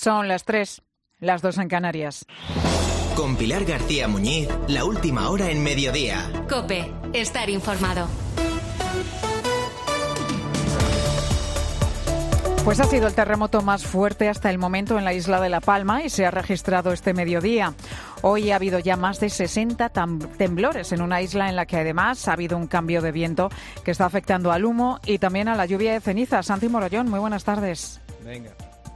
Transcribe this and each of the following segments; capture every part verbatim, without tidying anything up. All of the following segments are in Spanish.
Son las tres, las dos en Canarias. Con Pilar García Muñiz, la última hora en Mediodía. COPE, estar informado. Pues ha sido el terremoto más fuerte hasta el momento en la isla de La Palma y se ha registrado este mediodía. Hoy ha habido ya más de sesenta temblores en una isla en la que además ha habido un cambio de viento que está afectando al humo y también a la lluvia de ceniza. Santi Morollón, muy buenas tardes. Venga.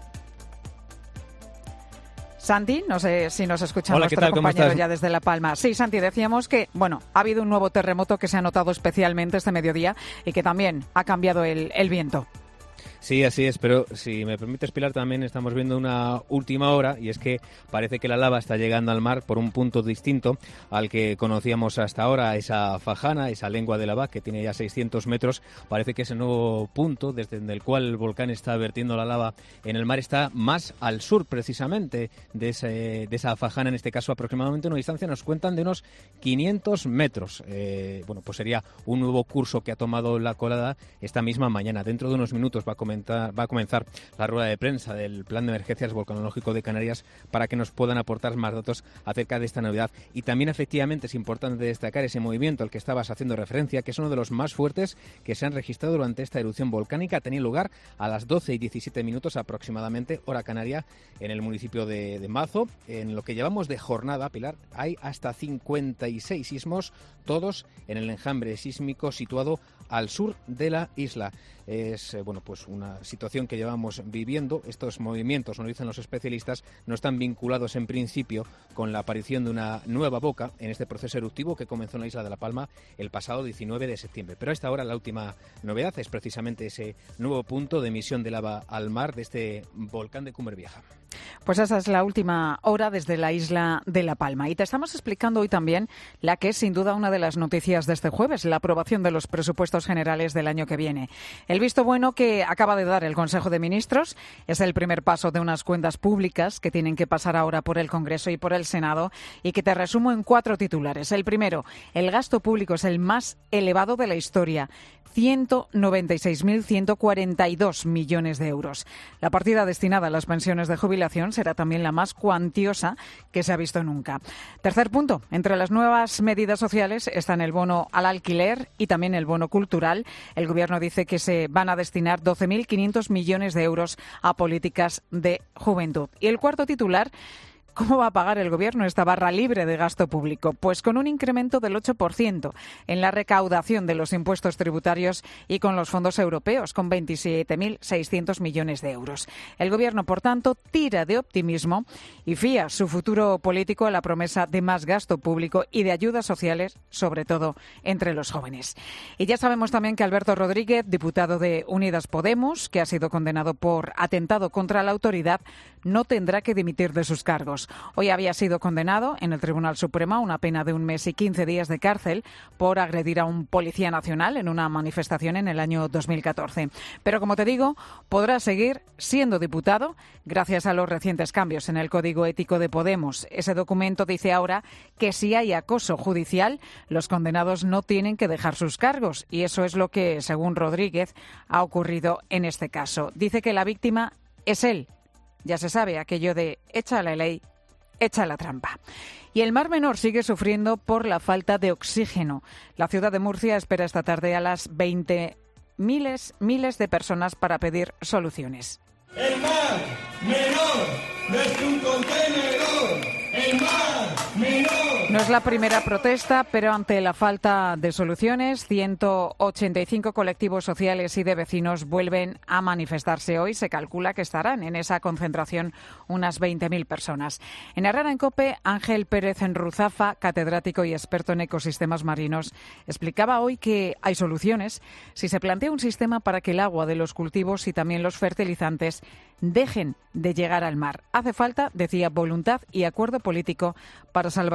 Santi, no sé si nos escucha Hola, nuestro ¿qué tal? compañero ya desde La Palma. Sí, Santi, decíamos que, bueno, ha habido un nuevo terremoto que se ha notado especialmente este mediodía y que también ha cambiado el, el viento. Sí, así es, pero si me permites, Pilar, también estamos viendo una última hora y es que parece que la lava está llegando al mar por un punto distinto al que conocíamos hasta ahora, esa fajana, esa lengua de lava que tiene ya seiscientos metros. Parece que ese nuevo punto desde el cual el volcán está vertiendo la lava en el mar está más al sur precisamente de, ese, de esa fajana, en este caso aproximadamente una distancia, nos cuentan, de unos quinientos metros. Eh, bueno, pues sería un nuevo curso que ha tomado la colada esta misma mañana. Dentro de unos minutos va a comenzar va a comenzar la rueda de prensa del Plan de Emergencias Volcanológico de Canarias para que nos puedan aportar más datos acerca de esta novedad. Y también, efectivamente, es importante destacar ese movimiento al que estabas haciendo referencia, que es uno de los más fuertes que se han registrado durante esta erupción volcánica. Ha tenido lugar a las doce y diecisiete minutos aproximadamente, hora canaria, en el municipio de, de Mazo. En lo que llevamos de jornada, Pilar, hay hasta cincuenta y seis sismos, todos en el enjambre sísmico situado al sur de la isla. Es eh, bueno, pues una situación que llevamos viviendo. Estos movimientos, nos dicen los especialistas, no están vinculados en principio con la aparición de una nueva boca en este proceso eruptivo que comenzó en la isla de La Palma el pasado diecinueve de septiembre. Pero a esta hora la última novedad es precisamente ese nuevo punto de emisión de lava al mar de este volcán de Cumbre Vieja. Pues esa es la última hora desde la isla de La Palma. Y te estamos explicando hoy también la que es sin duda una de las noticias de este jueves, la aprobación de los presupuestos generales del año que viene. El visto bueno que acaba de dar el Consejo de Ministros es el primer paso de unas cuentas públicas que tienen que pasar ahora por el Congreso y por el Senado y que te resumo en cuatro titulares. El primero, el gasto público es el más elevado de la historia, ciento noventa y seis mil ciento cuarenta y dos millones de euros. La partida destinada a las pensiones de jubilación será también la más cuantiosa que se ha visto nunca. Tercer punto, entre las nuevas medidas sociales están el bono al alquiler y también el bono cultural. El Gobierno dice que se van a destinar doce mil quinientos millones de euros a políticas de juventud. Y el cuarto titular, ¿cómo va a pagar el Gobierno esta barra libre de gasto público? Pues con un incremento del ocho por ciento en la recaudación de los impuestos tributarios y con los fondos europeos, con veintisiete mil seiscientos millones de euros. El Gobierno, por tanto, tira de optimismo y fía su futuro político a la promesa de más gasto público y de ayudas sociales, sobre todo entre los jóvenes. Y ya sabemos también que Alberto Rodríguez, diputado de Unidas Podemos, que ha sido condenado por atentado contra la autoridad, no tendrá que dimitir de sus cargos. Hoy había sido condenado en el Tribunal Supremo a una pena de un mes y quince días de cárcel por agredir a un policía nacional en una manifestación en el año dos mil catorce. Pero, como te digo, podrá seguir siendo diputado gracias a los recientes cambios en el Código Ético de Podemos. Ese documento dice ahora que si hay acoso judicial, los condenados no tienen que dejar sus cargos. Y eso es lo que, según Rodríguez, ha ocurrido en este caso. Dice que la víctima es él. Ya se sabe aquello de echa la ley, echa la trampa. Y el Mar Menor sigue sufriendo por la falta de oxígeno. La ciudad de Murcia espera esta tarde a las veinte miles, miles de personas para pedir soluciones. El Mar Menor no es un contenedor. El Mar Menor. No es la primera protesta, pero ante la falta de soluciones, ciento ochenta y cinco colectivos sociales y de vecinos vuelven a manifestarse hoy. Se calcula que estarán en esa concentración unas veinte mil personas. En Herrera en COPE, Ángel Pérez Enruzafa, catedrático y experto en ecosistemas marinos, explicaba hoy que hay soluciones si se plantea un sistema para que el agua de los cultivos y también los fertilizantes dejen de llegar al mar. Hace falta, decía, voluntad y acuerdo político para salvar esta zona.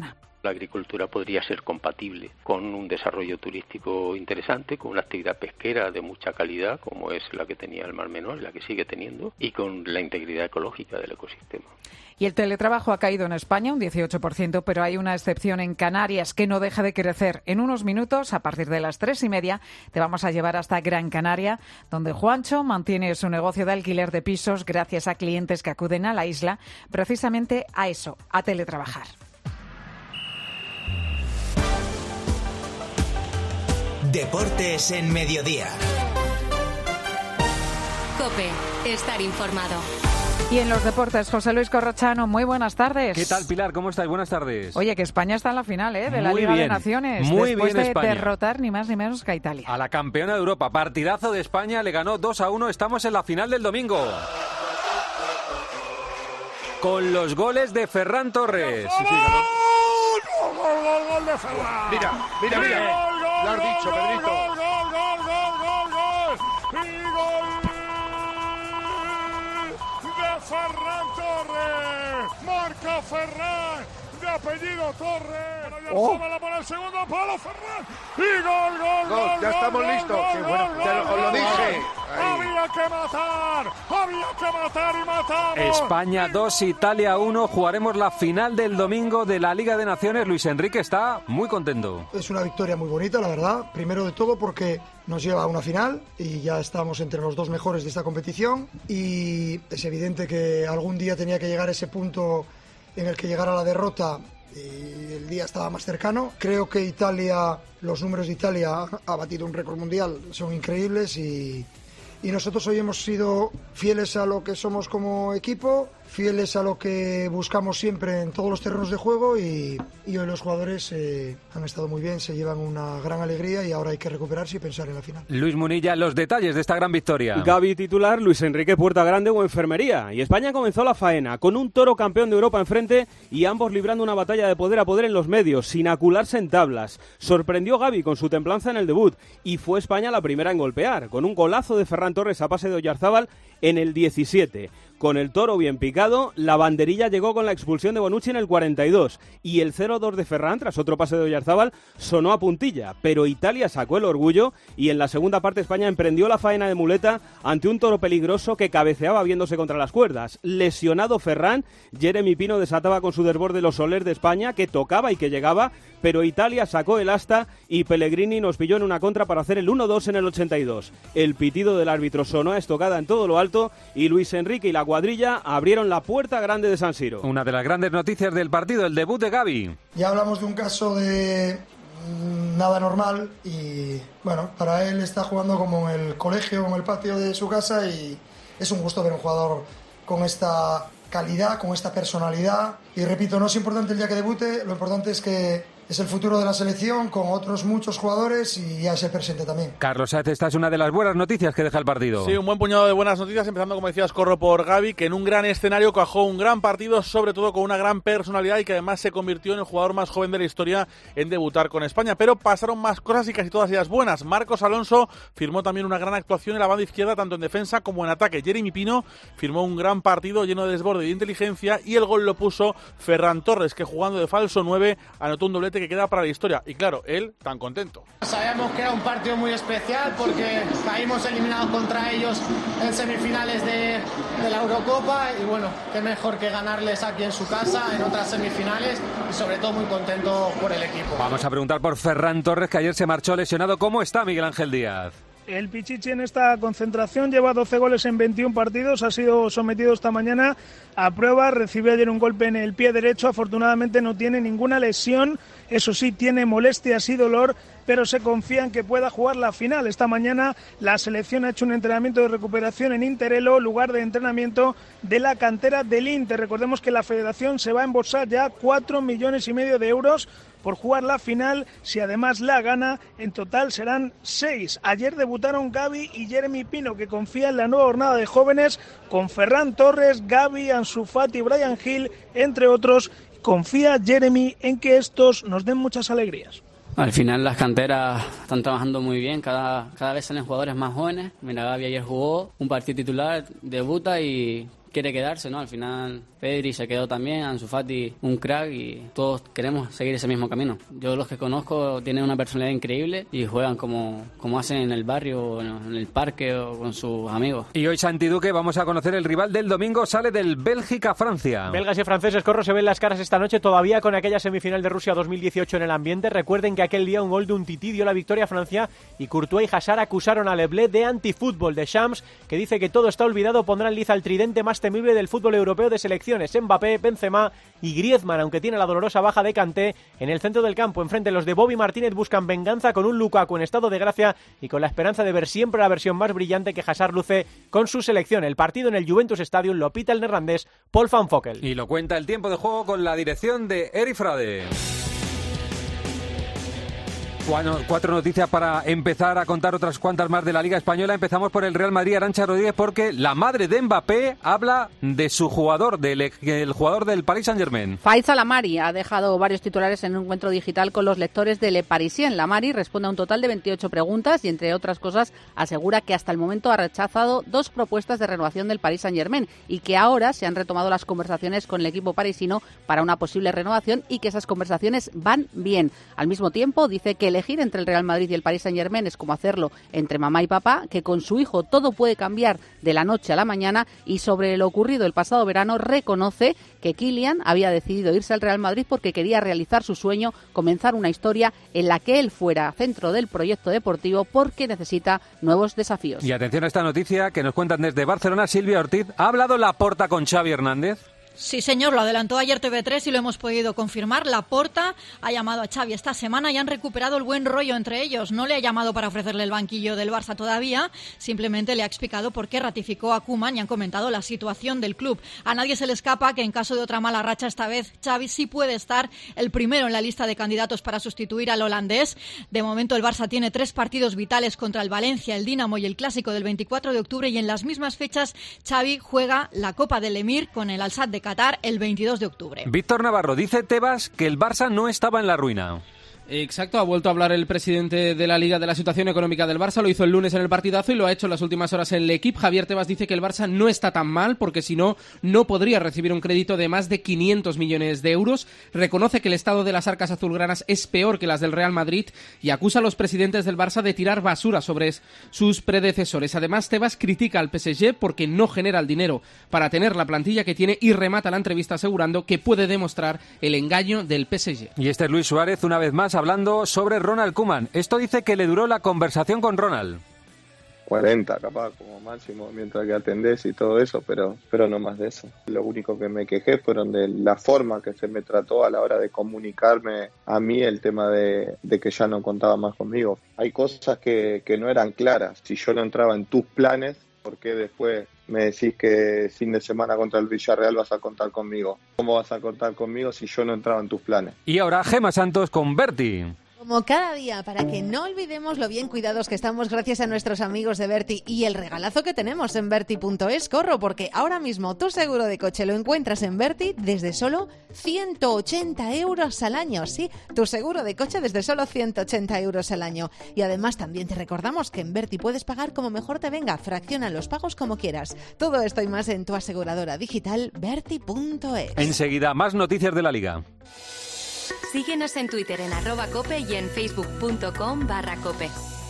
Osuna. La agricultura podría ser compatible con un desarrollo turístico interesante, con una actividad pesquera de mucha calidad, como es la que tenía el Mar Menor y la que sigue teniendo, y con la integridad ecológica del ecosistema. Y el teletrabajo ha caído en España un dieciocho por ciento, pero hay una excepción en Canarias que no deja de crecer. En unos minutos, a partir de las tres y media, te vamos a llevar hasta Gran Canaria, donde Juancho mantiene su negocio de alquiler de pisos gracias a clientes que acuden a la isla precisamente a eso, a teletrabajar. Deportes en Mediodía. COPE, estar informado. Y en los deportes, José Luis Corrochano, muy buenas tardes. ¿Qué tal, Pilar? ¿Cómo estáis? Buenas tardes. Oye, que España está en la final, ¿eh? De la Muy Liga bien, de Naciones. muy después bien de España. derrotar ni más ni menos que a Italia. A la campeona de Europa. Partidazo de España, le ganó dos a uno. Estamos en la final del domingo. Con los goles de Ferran Torres. Sí, sí, gol, gol, gol, gol de Ferran. Mira, mira, mira. Gol, gol, Lo has dicho, gol, Pedrito. Gol, gol, gol, gol, gol, gol. Y gol de Ferran Torres. Marca Ferran, de apellido Torres. Oh. La para el segundo palo, Ferran. Y gol, gol, Gol, gol. ya estamos gol, listos. gol, Qué bueno, gol, te lo- gol, os lo gol, dije. gol. Ahí. Había que matar, había que matar y matamos. España dos, Italia uno. Jugaremos la final del domingo de la Liga de Naciones. Luis Enrique está muy contento. Es una victoria muy bonita, la verdad. Primero de todo porque nos lleva a una final y ya estamos entre los dos mejores de esta competición. Y es evidente que algún día tenía que llegar ese punto en el que llegara la derrota y el día estaba más cercano. Creo que Italia, los números de Italia ha batido un récord mundial, son increíbles y, y nosotros hoy hemos sido fieles a lo que somos como equipo, fieles a lo que buscamos siempre en todos los terrenos de juego y, y hoy los jugadores eh, han estado muy bien, se llevan una gran alegría y ahora hay que recuperarse y pensar en la final. Luis Munilla, los detalles de esta gran victoria. Gavi titular, Luis Enrique Puerta Grande o enfermería. Y España comenzó la faena con un Toro campeón de Europa enfrente y ambos librando una batalla de poder a poder en los medios, sin acularse en tablas. Sorprendió Gavi con su templanza en el debut y fue España la primera en golpear, con un golazo de Ferran Torres a pase de Oyarzábal en el diecisiete. Con el Toro bien picado, la banderilla llegó con la expulsión de Bonucci en el cuarenta y dos y el cero dos de Ferran, tras otro pase de Oyarzábal, sonó a puntilla, pero Italia sacó el orgullo y en la segunda parte España emprendió la faena de muleta ante un Toro peligroso que cabeceaba viéndose contra las cuerdas. Lesionado Ferran, Jeremy Pino desataba con su desborde los Soler de España, que tocaba y que llegaba, pero Italia sacó el asta y Pellegrini nos pilló en una contra para hacer el uno dos en el ochenta y dos. El pitido del árbitro sonó a estocada en todo lo alto y Luis Enrique y la cuadrilla abrieron la puerta grande de San Siro. Una de las grandes noticias del partido, el debut de Gavi. Ya hablamos de un caso de mm, nada normal y bueno, para él está jugando como en el colegio, en el patio de su casa y es un gusto ver un jugador con esta calidad, con esta personalidad y repito, no es importante el día que debute, lo importante es que es el futuro de la selección con otros muchos jugadores y ya es el presente también. Carlos Saez, esta es una de las buenas noticias que deja el partido. Sí, un buen puñado de buenas noticias, empezando, como decías, corro por Gavi, que en un gran escenario cajó un gran partido, sobre todo con una gran personalidad y que además se convirtió en el jugador más joven de la historia en debutar con España. Pero pasaron más cosas y casi todas ellas buenas. Marcos Alonso firmó también una gran actuación en la banda izquierda, tanto en defensa como en ataque. Jeremy Pino firmó un gran partido lleno de desborde y de inteligencia y el gol lo puso Ferran Torres, que jugando de falso nueve anotó un doblete que queda para la historia. Y claro, él tan contento. Sabíamos que era un partido muy especial porque caímos eliminados contra ellos en semifinales de, de la Eurocopa y bueno, qué mejor que ganarles aquí en su casa en otras semifinales y sobre todo muy contento por el equipo. Vamos a preguntar por Ferran Torres, que ayer se marchó lesionado. ¿Cómo está Miguel Ángel Díaz? El Pichichi en esta concentración lleva doce goles en veintiún partidos, ha sido sometido esta mañana a prueba, recibió ayer un golpe en el pie derecho, afortunadamente no tiene ninguna lesión, eso sí tiene molestias y dolor, pero se confía en que pueda jugar la final. Esta mañana la selección ha hecho un entrenamiento de recuperación en Interelo, lugar de entrenamiento de la cantera del Inter. Recordemos que la federación se va a embolsar ya cuatro millones y medio de euros por jugar la final. Si además la gana, en total serán seis. Ayer debutaron Gavi y Jeremy Pino, que confía en la nueva jornada de jóvenes con Ferran Torres, Gavi, Ansu Fati, Bryan Gil, entre otros. Confía Jeremy en que estos nos den muchas alegrías. Al final las canteras están trabajando muy bien, cada, cada vez salen jugadores más jóvenes. Mira, Gavi ayer jugó un partido titular, debuta y quiere quedarse, ¿no? Al final Pedri se quedó también, Ansu Fati un crack y todos queremos seguir ese mismo camino. Yo los que conozco tienen una personalidad increíble y juegan como, como hacen en el barrio, en el parque o con sus amigos. Y hoy, Santi Duque, vamos a conocer el rival del domingo, sale del Bélgica-Francia. Belgas y franceses, Corro, se ven las caras esta noche todavía con aquella semifinal de Rusia dos mil dieciocho en el ambiente. Recuerden que aquel día un gol de Umtiti dio la victoria a Francia y Courtois y Hazard acusaron a Leblé de antifútbol. De Shams, que dice que todo está olvidado, pondrá en liza el tridente más temible del fútbol europeo de selecciones: Mbappé, Benzema y Griezmann, aunque tiene la dolorosa baja de Kanté en el centro del campo. Enfrente, los de Bobby Martínez buscan venganza con un Lukaku en estado de gracia y con la esperanza de ver siempre la versión más brillante que Hazard luce con su selección. El partido en el Juventus Stadium lo pita el neerlandés Paul van Fockel. Y lo cuenta el tiempo de juego con la dirección de Eri Frade. Bueno, cuatro noticias para empezar a contar otras cuantas más de la Liga Española. Empezamos por el Real Madrid, Arantxa Rodríguez, porque la madre de Mbappé habla de su jugador, del el jugador del Paris Saint-Germain. Faiza Lamari ha dejado varios titulares en un encuentro digital con los lectores de Le Parisien. Lamari responde a un total de veintiocho preguntas y, entre otras cosas, asegura que hasta el momento ha rechazado dos propuestas de renovación del Paris Saint-Germain y que ahora se han retomado las conversaciones con el equipo parisino para una posible renovación y que esas conversaciones van bien. Al mismo tiempo, dice que elegir entre el Real Madrid y el Paris Saint-Germain es como hacerlo entre mamá y papá, que con su hijo todo puede cambiar de la noche a la mañana, y sobre lo ocurrido el pasado verano reconoce que Kylian había decidido irse al Real Madrid porque quería realizar su sueño, comenzar una historia en la que él fuera centro del proyecto deportivo porque necesita nuevos desafíos. Y atención a esta noticia que nos cuentan desde Barcelona. Silvia Ortiz, ¿ha hablado Laporta con Xavi Hernández? Sí, señor, lo adelantó ayer T V tres y lo hemos podido confirmar. Laporta ha llamado a Xavi esta semana y han recuperado el buen rollo entre ellos. No le ha llamado para ofrecerle el banquillo del Barça todavía, simplemente le ha explicado por qué ratificó a Koeman y han comentado la situación del club. A nadie se le escapa que en caso de otra mala racha esta vez Xavi sí puede estar el primero en la lista de candidatos para sustituir al holandés. De momento el Barça tiene tres partidos vitales contra el Valencia, el Dinamo y el Clásico del veinticuatro de octubre, y en las mismas fechas Xavi juega la Copa del Emir con el Al-Sadd de Qatar el veintidós de octubre. Víctor Navarro, dice Tebas que el Barça no estaba en la ruina. Exacto, ha vuelto a hablar el presidente de la Liga de la situación económica del Barça, lo hizo el lunes en el partidazo y lo ha hecho en las últimas horas en L'Equipe. Javier Tebas dice que el Barça no está tan mal porque si no, no podría recibir un crédito de más de quinientos millones de euros. Reconoce que el estado de las arcas azulgranas es peor que las del Real Madrid y acusa a los presidentes del Barça de tirar basura sobre sus predecesores. Además, Tebas critica al P S G porque no genera el dinero para tener la plantilla que tiene y remata la entrevista asegurando que puede demostrar el engaño del P S G. Y este es Luis Suárez, una vez más, hablando sobre Ronald Koeman. Esto dice que le duró la conversación con Ronald. cuarenta capaz como máximo mientras que atendés y todo eso, pero, pero no más de eso. Lo único que me quejé fueron de la forma que se me trató a la hora de comunicarme a mí el tema de, de que ya no contaba más conmigo. Hay cosas que, que no eran claras. Si yo no entraba en tus planes, ¿por qué después me decís que fin de semana contra el Villarreal vas a contar conmigo? ¿Cómo vas a contar conmigo si yo no entraba en tus planes? Y ahora Gemma Santos con Berti. Como cada día, para que no olvidemos lo bien cuidados que estamos gracias a nuestros amigos de Berti y el regalazo que tenemos en Berti punto es, Corro, porque ahora mismo tu seguro de coche lo encuentras en Berti desde solo ciento ochenta euros al año. Sí, tu seguro de coche desde solo ciento ochenta euros al año. Y además también te recordamos que en Berti puedes pagar como mejor te venga, fracciona los pagos como quieras. Todo esto y más en tu aseguradora digital Berti punto es. Enseguida, más noticias de la Liga. Síguenos en Twitter en arroba cope y en facebook punto com barra cope.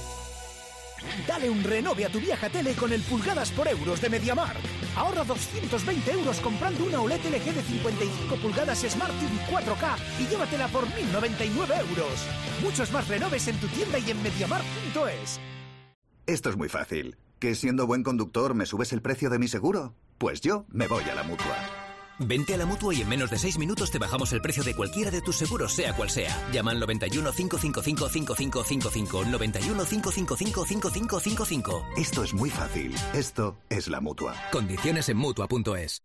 Dale un renove a tu vieja tele con el pulgadas por euros de MediaMarkt. Ahorra doscientos veinte euros comprando una O L E D L G de cincuenta y cinco pulgadas Smart T V cuatro K y llévatela por mil noventa y nueve euros. Muchos más renoves en tu tienda y en mediamarkt punto es. Esto es muy fácil. ¿Que siendo buen conductor me subes el precio de mi seguro? Pues yo me voy a la Mutua. Vente a la Mutua y en menos de seis minutos te bajamos el precio de cualquiera de tus seguros, sea cual sea. Llama al noventa y uno, cinco cinco cinco, cinco cinco cinco cinco, noventa y uno, cinco cinco cinco, cinco cinco cinco cinco. Esto es muy fácil. Esto es la Mutua. Condiciones en Mutua punto es.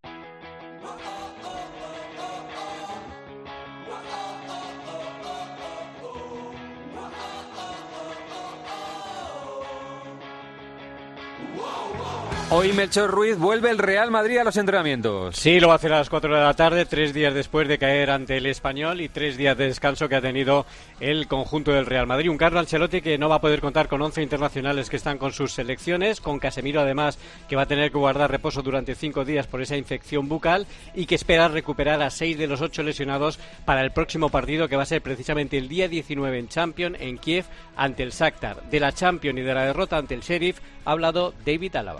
Whoa, whoa. Hoy Melchor Ruiz vuelve el Real Madrid a los entrenamientos. Sí, lo va a hacer a las cuatro de la tarde, tres días después de caer ante el Español y tres días de descanso que ha tenido el conjunto del Real Madrid. Un Carlo Ancelotti que no va a poder contar con once internacionales que están con sus selecciones, con Casemiro además que va a tener que guardar reposo durante cinco días por esa infección bucal y que espera recuperar a seis de los ocho lesionados para el próximo partido que va a ser precisamente el día diecinueve en Champions en Kiev ante el Shakhtar. De la Champions y de la derrota ante el Sheriff ha hablado David Alaba.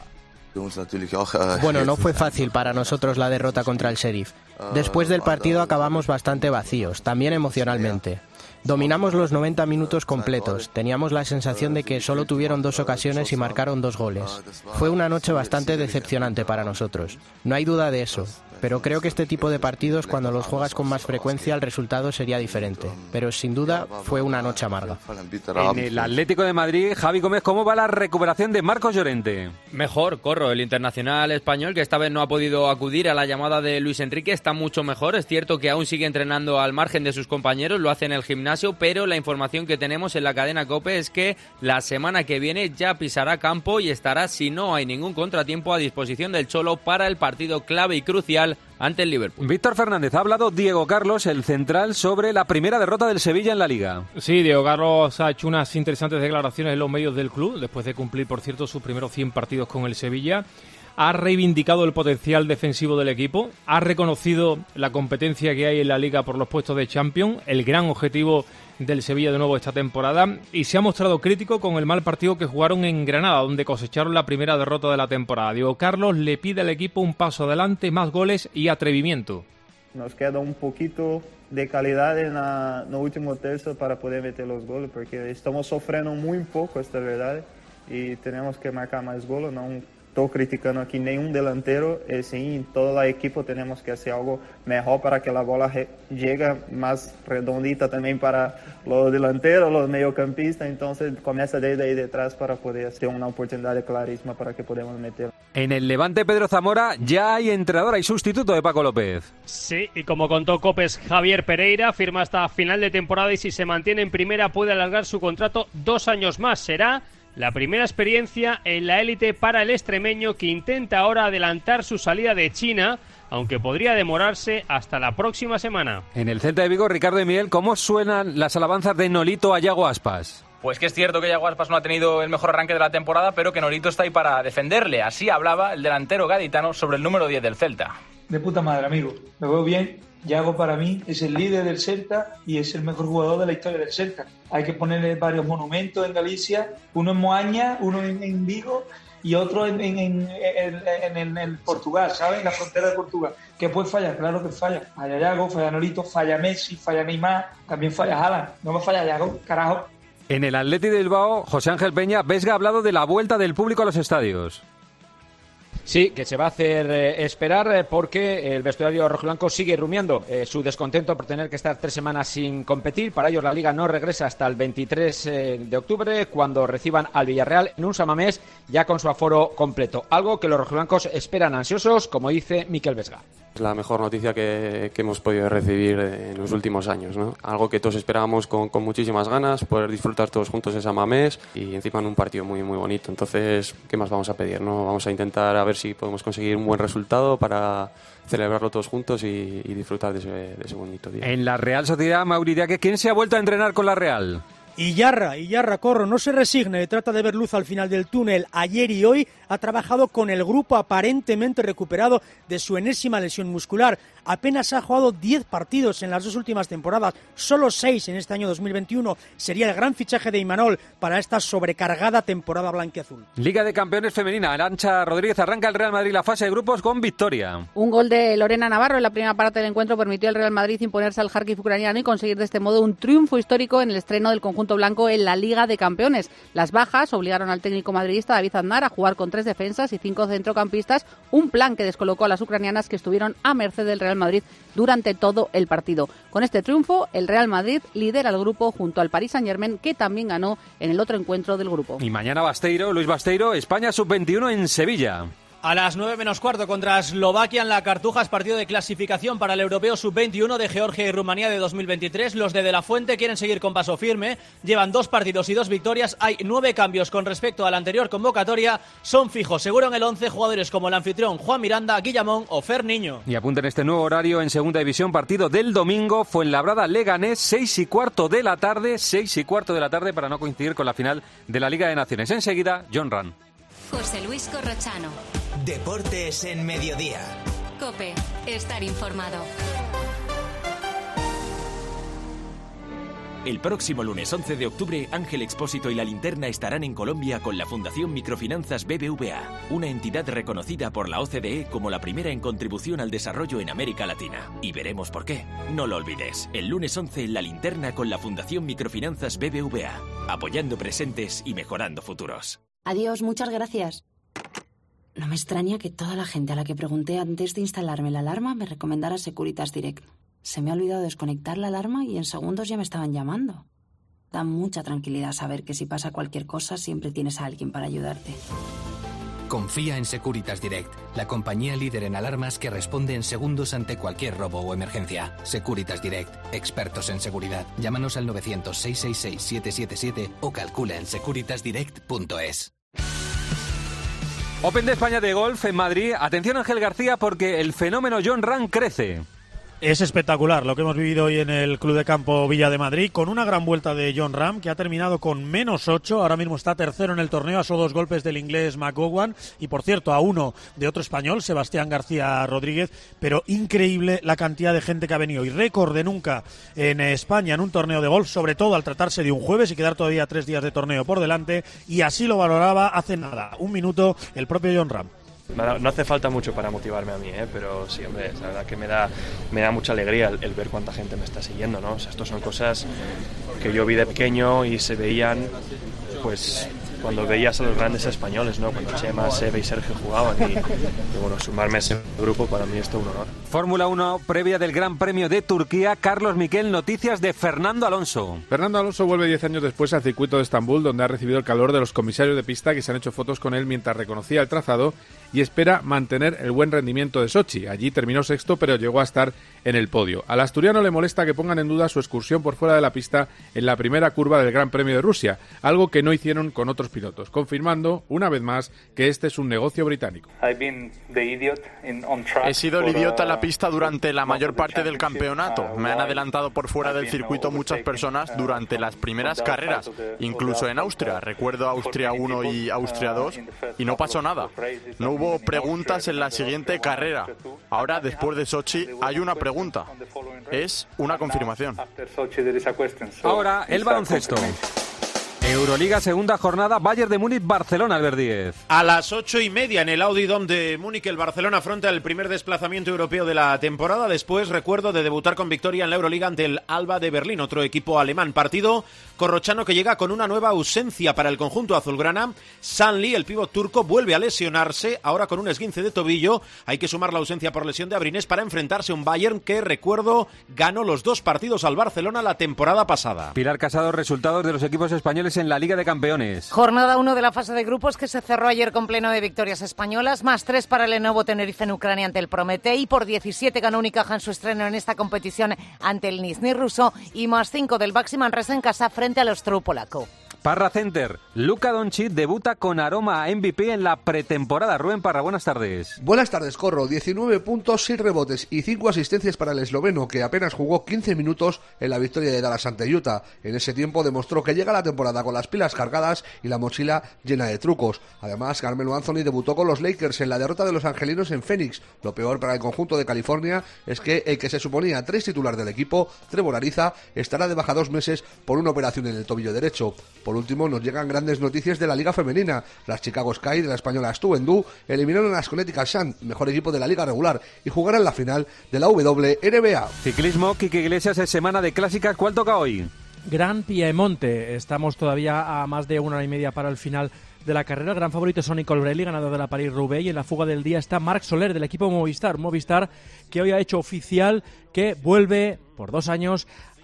Bueno, no fue fácil para nosotros la derrota contra el Sheriff. Después del partido acabamos bastante vacíos, también emocionalmente. Dominamos los noventa minutos completos. Teníamos la sensación de que solo tuvieron dos ocasiones y marcaron dos goles. Fue una noche bastante decepcionante para nosotros. No hay duda de eso. Pero creo que este tipo de partidos, cuando los juegas con más frecuencia, el resultado sería diferente. Pero sin duda fue una noche amarga. En el Atlético de Madrid, Javi Gómez, ¿cómo va la recuperación de Marcos Llorente? Mejor, Corro. El internacional español, que esta vez no ha podido acudir a la llamada de Luis Enrique, está mucho mejor. Es cierto que aún sigue entrenando al margen de sus compañeros, lo hace en el gimnasio, pero la información que tenemos en la cadena COPE es que la semana que viene ya pisará campo y estará, si no hay ningún contratiempo, a disposición del Cholo para el partido clave y crucial ante el Liverpool. Víctor Fernández, ha hablado Diego Carlos, el central, sobre la primera derrota del Sevilla en la Liga. Sí, Diego Carlos ha hecho unas interesantes declaraciones en los medios del club, después de cumplir, por cierto, sus primeros cien partidos con el Sevilla. Ha reivindicado el potencial defensivo del equipo, ha reconocido la competencia que hay en la Liga por los puestos de Champions, el gran objetivo del Sevilla de nuevo esta temporada, y se ha mostrado crítico con el mal partido que jugaron en Granada, donde cosecharon la primera derrota de la temporada. Diego Carlos le pide al equipo un paso adelante, más goles y atrevimiento. Nos queda un poquito de calidad en el último tercio para poder meter los goles, porque estamos sufriendo muy poco, esta es verdad, y tenemos que marcar más goles. No estoy criticando aquí ningún delantero, eh, sí, todo el equipo tenemos que hacer algo mejor para que la bola llegue más redondita también para los delanteros, los mediocampistas. Entonces comienza desde ahí detrás para poder hacer una oportunidad clarísima para que podamos meter. En el Levante, Pedro Zamora, ya hay entrenador y sustituto de Paco López. Sí, y como contó Copes, Javier Pereira firma hasta final de temporada y si se mantiene en primera puede alargar su contrato dos años más. Será la primera experiencia en la élite para el extremeño, que intenta ahora adelantar su salida de China, aunque podría demorarse hasta la próxima semana. En el Celta de Vigo, Ricardo y Miguel, ¿cómo suenan las alabanzas de Nolito a Yago Aspas? Pues que es cierto que Yago Aspas no ha tenido el mejor arranque de la temporada, pero que Nolito está ahí para defenderle. Así hablaba el delantero gaditano sobre el número diez del Celta. De puta madre, amigo. Lo veo bien. Yago para mí es el líder del Celta y es el mejor jugador de la historia del Celta. Hay que ponerle varios monumentos en Galicia, uno en Moaña, uno en, en Vigo y otro en, en, en, en, en, en Portugal, ¿sabes? En la frontera de Portugal. ¿Que puede fallar? Claro que falla. Falla Yago, falla Nolito, falla Messi, falla Neymar, también falla Haaland. No me falla Yago, carajo. En el Athletic de Bilbao, José Ángel Peña, Vesga ha hablado de la vuelta del público a los estadios. Sí, que se va a hacer eh, esperar eh, porque el vestuario rojiblanco sigue rumiando eh, su descontento por tener que estar tres semanas sin competir. Para ellos la Liga no regresa hasta el veintitrés eh, de octubre, cuando reciban al Villarreal en un Samamés ya con su aforo completo. Algo que los rojiblancos esperan ansiosos, como dice Miquel Vesga. Es la mejor noticia que, que hemos podido recibir en los últimos años, ¿no? Algo que todos esperábamos con, con muchísimas ganas, poder disfrutar todos juntos ese Samamés y encima en un partido muy muy bonito. Entonces, ¿qué más vamos a pedir, no? Vamos a intentar a ver si podemos conseguir un buen resultado para celebrarlo todos juntos y, y disfrutar de ese, de ese bonito día. En la Real Sociedad, Mauri Diaque, ¿quién se ha vuelto a entrenar con la Real? Iyarra, Iyarra Corro, no se resigne, trata de ver luz al final del túnel. Ayer y hoy ha trabajado con el grupo aparentemente recuperado de su enésima lesión muscular. Apenas ha jugado diez partidos en las dos últimas temporadas, solo seis en este año dos mil veintiuno. Sería el gran fichaje de Imanol para esta sobrecargada temporada blanquiazul. Liga de Campeones Femenina, Arantxa Rodríguez, arranca el Real Madrid la fase de grupos con victoria. Un gol de Lorena Navarro en la primera parte del encuentro permitió al Real Madrid imponerse al Kharkiv ucraniano y conseguir de este modo un triunfo histórico en el estreno del conjunto blanco en la Liga de Campeones. Las bajas obligaron al técnico madridista David Aznar a jugar con tres defensas y cinco centrocampistas, un plan que descolocó a las ucranianas que estuvieron a merced del Real Madrid durante todo el partido. Con este triunfo, el Real Madrid lidera el grupo junto al Paris Saint-Germain, que también ganó en el otro encuentro del grupo. Y mañana Basteiro, Luis Basteiro, España sub veintiuno en Sevilla. A las nueve menos cuarto contra Eslovaquia en la Cartujas, partido de clasificación para el Europeo sub veintiuno de Georgia y Rumanía de dos mil veintitrés. Los de De La Fuente quieren seguir con paso firme, llevan dos partidos y dos victorias. Hay nueve cambios con respecto a la anterior convocatoria. Son fijos, seguro en el once, jugadores como el anfitrión Juan Miranda, Guillamón o Fer Niño. Y apunten este nuevo horario en Segunda División, partido del domingo, Fuenlabrada Leganés, seis y cuarto de la tarde, seis y cuarto de la tarde para no coincidir con la final de la Liga de Naciones. Enseguida, John Ran. José Luis Corrochano. Deportes en Mediodía. COPE, estar informado. El próximo lunes once de octubre, Ángel Expósito y La Linterna estarán en Colombia con la Fundación Microfinanzas B B V A, una entidad reconocida por la O C D E como la primera en contribución al desarrollo en América Latina. Y veremos por qué. No lo olvides, el lunes once en La Linterna con la Fundación Microfinanzas B B V A, apoyando presentes y mejorando futuros. Adiós, muchas gracias. No me extraña que toda la gente a la que pregunté antes de instalarme la alarma me recomendara Securitas Direct. Se me ha olvidado desconectar la alarma y en segundos ya me estaban llamando. Da mucha tranquilidad saber que si pasa cualquier cosa siempre tienes a alguien para ayudarte. Confía en Securitas Direct, la compañía líder en alarmas que responde en segundos ante cualquier robo o emergencia. Securitas Direct, expertos en seguridad. Llámanos al novecientos, seiscientos sesenta y seis, siete siete siete o calcula en securitas direct punto es. Open de España de golf en Madrid. Atención, Ángel García, porque el fenómeno John Ram crece. Es espectacular lo que hemos vivido hoy en el Club de Campo Villa de Madrid, con una gran vuelta de John Ram, que ha terminado con menos ocho, ahora mismo está tercero en el torneo, a solo dos golpes del inglés McGowan, y por cierto a uno de otro español, Sebastián García Rodríguez, pero increíble la cantidad de gente que ha venido, y récord de nunca en España en un torneo de golf, sobre todo al tratarse de un jueves y quedar todavía tres días de torneo por delante, y así lo valoraba hace nada, un minuto, el propio John Ram. No hace falta mucho para motivarme a mí, ¿eh? Pero sí, hombre, la verdad que me da, me da mucha alegría el, el ver cuánta gente me está siguiendo, ¿no? O sea, estos son cosas que yo vi de pequeño y se veían, pues, cuando veías a los grandes españoles, ¿no? Cuando Chema, Sebe y Sergio jugaban y, y bueno, sumarme a ese grupo para mí es todo un honor. Fórmula uno, previa del Gran Premio de Turquía. Carlos Miquel, noticias de Fernando Alonso. Fernando Alonso vuelve diez años después al circuito de Estambul, donde ha recibido el calor de los comisarios de pista que se han hecho fotos con él mientras reconocía el trazado y espera mantener el buen rendimiento de Sochi. Allí terminó sexto, pero llegó a estar en el podio. Al asturiano le molesta que pongan en duda su excursión por fuera de la pista en la primera curva del Gran Premio de Rusia, algo que no hicieron con otros pilotos, confirmando una vez más que este es un negocio británico. He sido el idiota en la pista durante la mayor parte del campeonato. Me han adelantado por fuera del circuito muchas personas durante las primeras carreras, incluso en Austria. Recuerdo Austria uno y Austria dos y no pasó nada. No hubo preguntas en la siguiente carrera. Ahora, después de Sochi, hay una pregunta. Es una confirmación. Ahora, el baloncesto. Euroliga, segunda jornada, Bayern de Múnich, Barcelona, Albert Díez. A las ocho y media en el Audi Dome de Múnich, el Barcelona afronta el primer desplazamiento europeo de la temporada, después, recuerdo, de debutar con victoria en la Euroliga ante el Alba de Berlín, otro equipo alemán. Partido corrochano que llega con una nueva ausencia para el conjunto azulgrana. Sanli, el pívot turco, vuelve a lesionarse, ahora con un esguince de tobillo. Hay que sumar la ausencia por lesión de Abrines para enfrentarse a un Bayern que, recuerdo, ganó los dos partidos al Barcelona la temporada pasada. Pilar Casado, resultados de los equipos españoles en la Liga de Campeones. Jornada uno de la fase de grupos que se cerró ayer con pleno de victorias españolas, más tres para el Lenovo Tenerife en Ucrania ante el Prometei, por diecisiete ganó Unicaja en su estreno en esta competición ante el Nizhny ruso y más cinco del Baxi Manresa en casa frente al Ostrów polaco. Parra Center, Luka Doncic debuta con aroma a M V P en la pretemporada. Rubén Parra, buenas tardes. Buenas tardes, Corro. diecinueve puntos, seis rebotes y cinco asistencias para el esloveno, que apenas jugó quince minutos en la victoria de Dallas ante Utah. En ese tiempo demostró que llega la temporada con las pilas cargadas y la mochila llena de trucos. Además, Carmelo Anthony debutó con los Lakers en la derrota de los angelinos en Phoenix. Lo peor para el conjunto de California es que el que se suponía tres titular del equipo, Trevor Ariza, estará de baja dos meses por una operación en el tobillo derecho. Por último, nos llegan grandes noticias de la Liga Femenina. Las Chicago Sky de la española Stu Endú eliminaron a las Connecticut Sun, mejor equipo de la Liga regular, y jugarán la final de la W N B A. Ciclismo, Quique Iglesias, es semana de clásicas. ¿Cuál toca hoy? Gran Piemonte. Estamos todavía a más de una hora y media para el final de la carrera. El gran favorito es Sonny Colbrelli, ganador de la París-Roubaix, y en la fuga del día está Marc Soler del equipo Movistar. Movistar que hoy ha hecho oficial que vuelve por dos años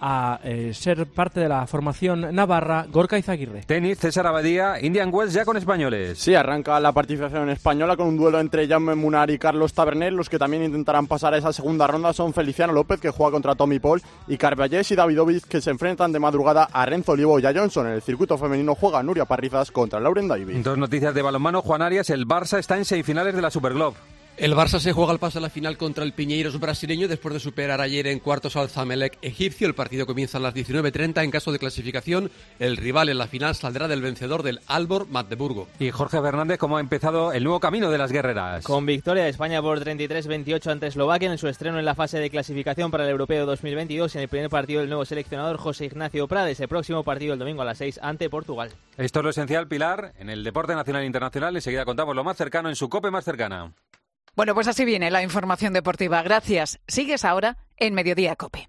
a eh, ser parte de la formación navarra Gorka Izaguirre. Tenis, César Abadía, Indian Wells ya con españoles. Sí, arranca la participación española con un duelo entre Jaume Munar y Carlos Taberner. Los que también intentarán pasar a esa segunda ronda son Feliciano López, que juega contra Tommy Paul, y Carballés y Davidovich, que se enfrentan de madrugada a Renzo Olivo y a Johnson. En el circuito femenino juega Nuria Parrizas contra Lauren Davis. Dos noticias de balonmano. Juan Arias, el Barça está en semifinales de la Superglobe. El Barça se juega el paso a la final contra el Piñeiros brasileño después de superar ayer en cuartos al Zamalek egipcio. El partido comienza a las diecinueve treinta. En caso de clasificación, el rival en la final saldrá del vencedor del Aalborg Magdeburgo. Y Jorge Fernández, ¿cómo ha empezado el nuevo camino de las guerreras? Con victoria de España por treinta y tres veintiocho ante Eslovaquia en su estreno en la fase de clasificación para el Europeo dos mil veintidós, en el primer partido del nuevo seleccionador José Ignacio Prades. El próximo partido el domingo a las seis ante Portugal. Esto es lo esencial, Pilar, en el deporte nacional e internacional. Enseguida contamos lo más cercano en su COPE más cercana. Bueno, pues así viene la información deportiva. Gracias. Sigues ahora en Mediodía COPE.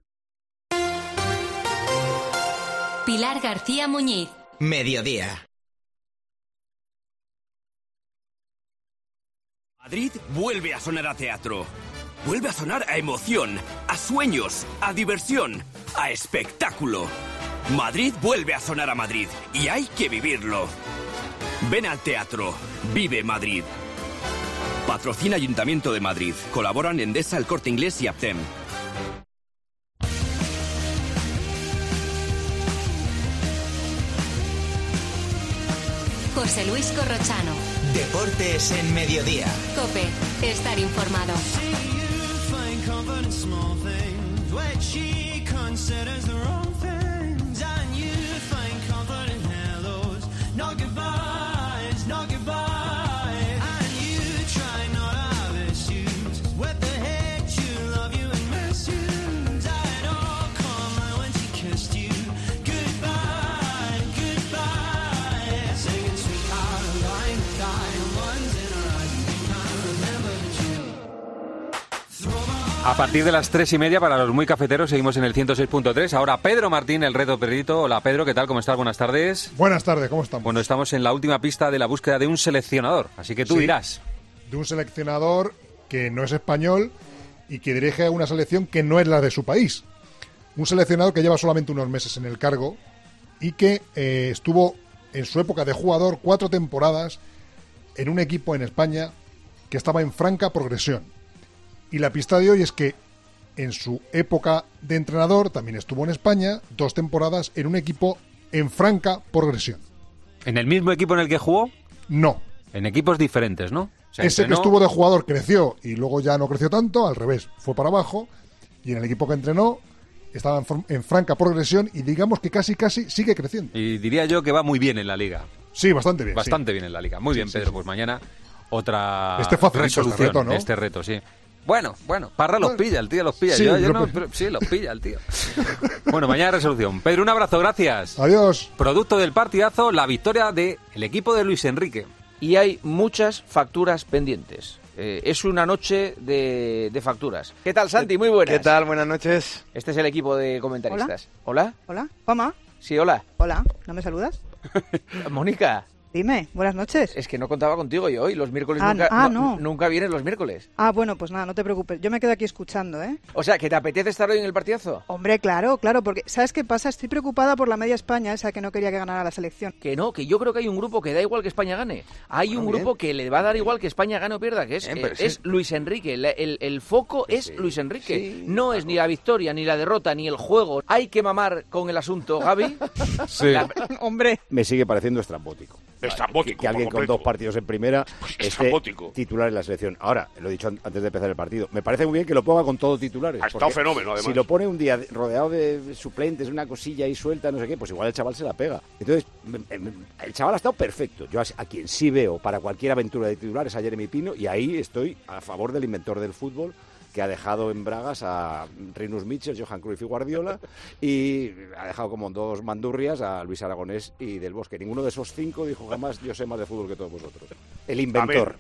Pilar García Muñiz. Mediodía. Madrid vuelve a sonar a teatro. Vuelve a sonar a emoción, a sueños, a diversión, a espectáculo. Madrid vuelve a sonar a Madrid y hay que vivirlo. Ven al teatro. Vive Madrid. Patrocina Ayuntamiento de Madrid. Colaboran Endesa, El Corte Inglés y Aptem. José Luis Corrochano. Deportes en Mediodía. COPE. Estar informado. A partir de las tres y media, para los muy cafeteros, seguimos en el ciento seis punto tres. Ahora Pedro Martín, el reto perrito. Hola Pedro, ¿qué tal? ¿Cómo estás? Buenas tardes. Buenas tardes, ¿cómo estamos? Bueno, estamos en la última pista de la búsqueda de un seleccionador, así que tú sí, dirás. De un seleccionador que no es español y que dirige una selección que no es la de su país. Un seleccionador que lleva solamente unos meses en el cargo y que eh, estuvo en su época de jugador cuatro temporadas en un equipo en España que estaba en franca progresión. Y la pista de hoy es que en su época de entrenador también estuvo en España dos temporadas en un equipo en franca progresión. ¿En el mismo equipo en el que jugó? No. En equipos diferentes, ¿no? O sea, Ese entrenó... que estuvo de jugador creció y luego ya no creció tanto, al revés, fue para abajo. Y en el equipo que entrenó estaba en, for- en franca progresión y digamos que casi casi sigue creciendo. Y diría yo que va muy bien en la liga. Sí, bastante bien. Bastante sí. bien en la liga. Muy sí, bien, sí, Pedro. sí. Pues mañana otra este fácil, resolución. Este reto, ¿no? Este reto, sí. Bueno, bueno, Parra los pilla, el tío los pilla. Sí, yo, yo lo... no, pero, sí, los pilla el tío. Bueno, mañana resolución. Pedro, un abrazo, gracias. Adiós. Producto del partidazo, la victoria del equipo de Luis Enrique. Y hay muchas facturas pendientes. Eh, es una noche de, de facturas. ¿Qué tal, Santi? Muy buenas. ¿Qué tal? Buenas noches. Este es el equipo de comentaristas. ¿Hola? Hola. ¿Pama? Sí, hola. Hola. ¿No me saludas? Mónica. Dime, buenas noches. Es que no contaba contigo yo hoy. Los miércoles ah, nunca, ah, no, no. nunca vienes los miércoles. Ah, bueno, pues nada, no te preocupes. Yo me quedo aquí escuchando, ¿eh? O sea, ¿que te apetece estar hoy en el partidazo? Hombre, claro, claro, porque ¿sabes qué pasa? Estoy preocupada por la media España, esa que no quería que ganara la selección. Que no, que yo creo que hay un grupo que da igual que España gane. Hay un Muy grupo bien. que le va a dar igual que España gane o pierda, que es, Bien, eh, pero sí. es Luis Enrique. El, el, el foco es Sí, Luis Enrique. sí, no claro. es ni la victoria, ni la derrota, ni el juego. Hay que mamar con el asunto, Gaby. Sí. La- Hombre. Me sigue pareciendo estrambótico. Estrambótico, Que, que alguien por con completo. dos partidos en primera esté estrambótico. titular en la selección. Ahora, lo he dicho an- antes de empezar el partido, me parece muy bien que lo ponga con todos titulares. Ha estado porque fenómeno, además. Si lo pone un día de- rodeado de suplentes, una cosilla ahí suelta, no sé qué, pues igual el chaval se la pega. Entonces, me- me- el chaval ha estado perfecto. Yo a, a quien sí veo para cualquier aventura de titular es a Jeremy Pino, y ahí estoy a favor del inventor del fútbol, que ha dejado en bragas a Rinus Michels, Johan Cruyff y Guardiola, y ha dejado como dos mandurrias a Luis Aragonés y Del Bosque. Ninguno de esos cinco dijo jamás: yo sé más de fútbol que todos vosotros. El inventor.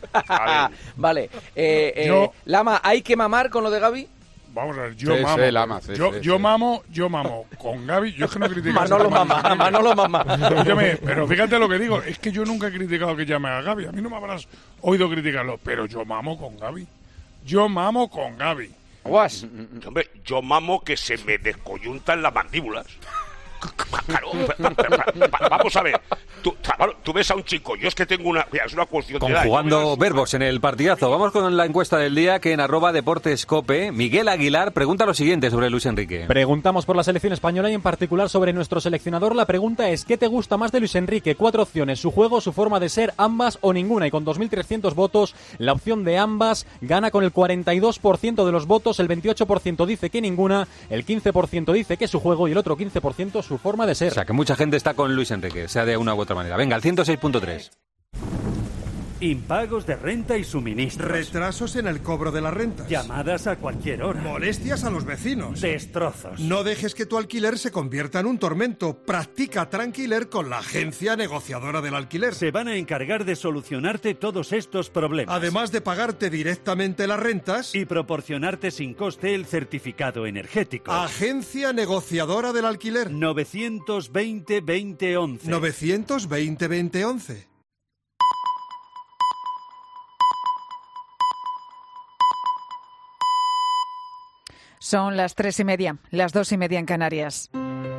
Vale. Eh, eh, Yo- Lama, ¿hay que mamar con lo de Gaby? Vamos a ver, yo Sí, mamo. sí, Lama, sí, yo sí, yo sí. mamo, yo mamo con Gaby. Yo es que no critico. Manolo ese tema mama, ni- Manolo mama. Escúchame, pero fíjate lo que digo. Es que yo nunca he criticado que llame a Gaby. A mí no me habrás oído criticarlo, pero yo mamo con Gaby. Yo mamo con Gaby. Guas. Hombre, yo mamo que se me descoyuntan las mandíbulas. Claro, vamos a ver. Tú, tú ves a un chico, yo es que tengo una... Mira, es una cuestión de edad. Conjugando verbos en el partidazo. Vamos con la encuesta del día que en arroba deportescope, Miguel Aguilar pregunta lo siguiente sobre Luis Enrique. Preguntamos por la selección española y en particular sobre nuestro seleccionador. La pregunta es, ¿qué te gusta más de Luis Enrique? Cuatro opciones, su juego, su forma de ser, ambas o ninguna. Y con dos mil trescientos votos, la opción de ambas gana con el cuarenta y dos por ciento de los votos, el veintiocho por ciento dice que ninguna, el quince por ciento dice que su juego y el otro quince por ciento su forma de ser. O sea, que mucha gente está con Luis Enrique, sea de una u otra manera. Venga, al ciento seis punto tres. Impagos de renta y suministros. Retrasos en el cobro de las rentas. Llamadas a cualquier hora. Molestias a los vecinos. Destrozos. No dejes que tu alquiler se convierta en un tormento. Practica Tranquiler con la agencia negociadora del alquiler. Se van a encargar de solucionarte todos estos problemas. Además de pagarte directamente las rentas. Y proporcionarte sin coste el certificado energético. Agencia negociadora del alquiler. novecientos veinte veinte once. novecientos veinte veinte once. Son las tres y media, las dos y media en Canarias.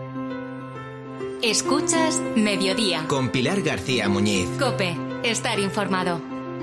Escuchas Mediodía. Con Pilar García Muñiz. COPE, estar informado.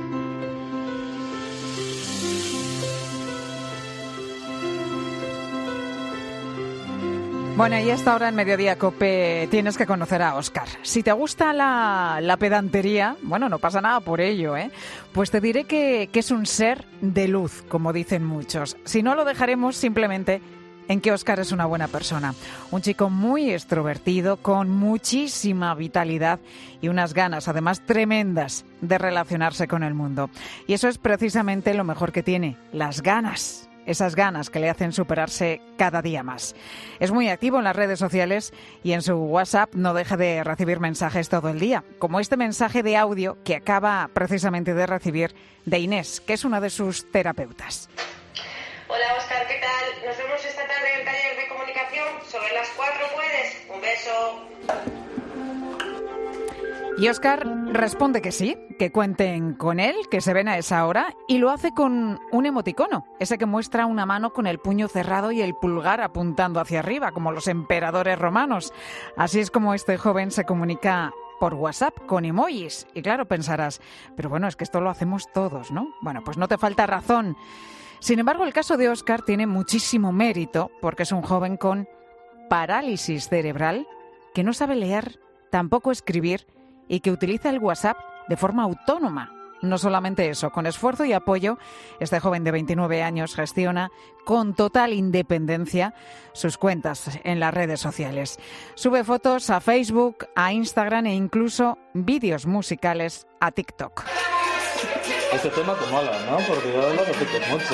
Bueno, y a esta hora en Mediodía COPE tienes que conocer a Óscar. Si te gusta la, la pedantería, bueno, no pasa nada por ello, ¿eh? Pues te diré que, que es un ser de luz, como dicen muchos. Si no, lo dejaremos simplemente en que Óscar es una buena persona. Un chico muy extrovertido, con muchísima vitalidad y unas ganas, además, tremendas de relacionarse con el mundo. Y eso es precisamente lo mejor que tiene, las ganas. Esas ganas que le hacen superarse cada día más. Es muy activo en las redes sociales y en su WhatsApp no deja de recibir mensajes todo el día, como este mensaje de audio que acaba precisamente de recibir de Inés, que es una de sus terapeutas. Hola Óscar, ¿qué tal? Nos vemos esta tarde en el taller de comunicación. Sobre las cuatro, ¿puedes? Un beso. Y Óscar responde que sí, que cuenten con él, que se ven a esa hora, y lo hace con un emoticono, ese que muestra una mano con el puño cerrado y el pulgar apuntando hacia arriba, como los emperadores romanos. Así es como este joven se comunica por WhatsApp con emojis. Y claro, pensarás, pero bueno, es que esto lo hacemos todos, ¿no? Bueno, pues no te falta razón. Sin embargo, el caso de Óscar tiene muchísimo mérito, porque es un joven con parálisis cerebral, que no sabe leer, tampoco escribir, y que utiliza el WhatsApp de forma autónoma. No solamente eso, con esfuerzo y apoyo, este joven de veintinueve años gestiona con total independencia sus cuentas en las redes sociales. Sube fotos a Facebook, a Instagram e incluso vídeos musicales a TikTok. Este tema te mola, ¿no? Porque yo lo repito mucho.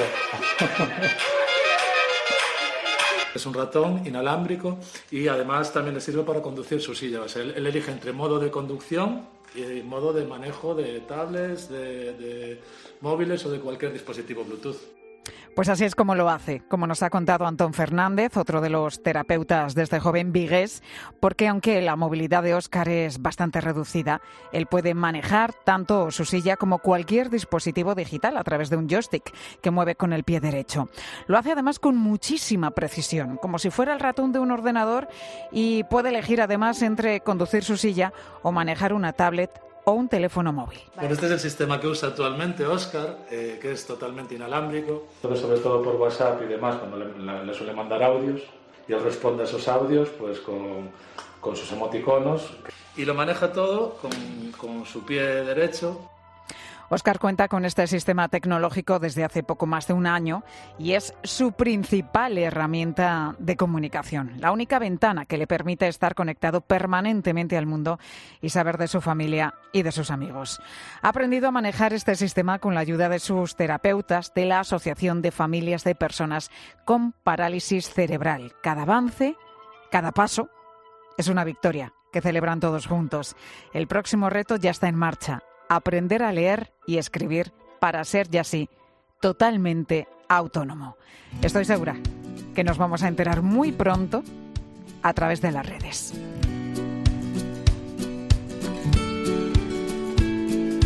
Es un ratón inalámbrico y además también le sirve para conducir su silla. O sea, él, él elige entre modo de conducción y modo de manejo de tablets, de, de móviles o de cualquier dispositivo Bluetooth. Pues así es como lo hace, como nos ha contado Antón Fernández, otro de los terapeutas de este joven vigués, porque aunque la movilidad de Óscar es bastante reducida, él puede manejar tanto su silla como cualquier dispositivo digital a través de un joystick que mueve con el pie derecho. Lo hace además con muchísima precisión, como si fuera el ratón de un ordenador, y puede elegir además entre conducir su silla o manejar una tablet o un teléfono móvil. Bueno, este es el sistema que usa actualmente Óscar, eh, que es totalmente inalámbrico. Sobre todo por WhatsApp y demás, cuando le, le, le suele mandar audios, y él responde a esos audios pues con, con sus emoticonos. Y lo maneja todo con, con su pie derecho. Óscar cuenta con este sistema tecnológico desde hace poco más de un año y es su principal herramienta de comunicación, la única ventana que le permite estar conectado permanentemente al mundo y saber de su familia y de sus amigos. Ha aprendido a manejar este sistema con la ayuda de sus terapeutas de la Asociación de Familias de Personas con Parálisis Cerebral. Cada avance, cada paso, es una victoria que celebran todos juntos. El próximo reto ya está en marcha. Aprender a leer y escribir para ser ya sí totalmente autónomo. Estoy segura que nos vamos a enterar muy pronto a través de las redes.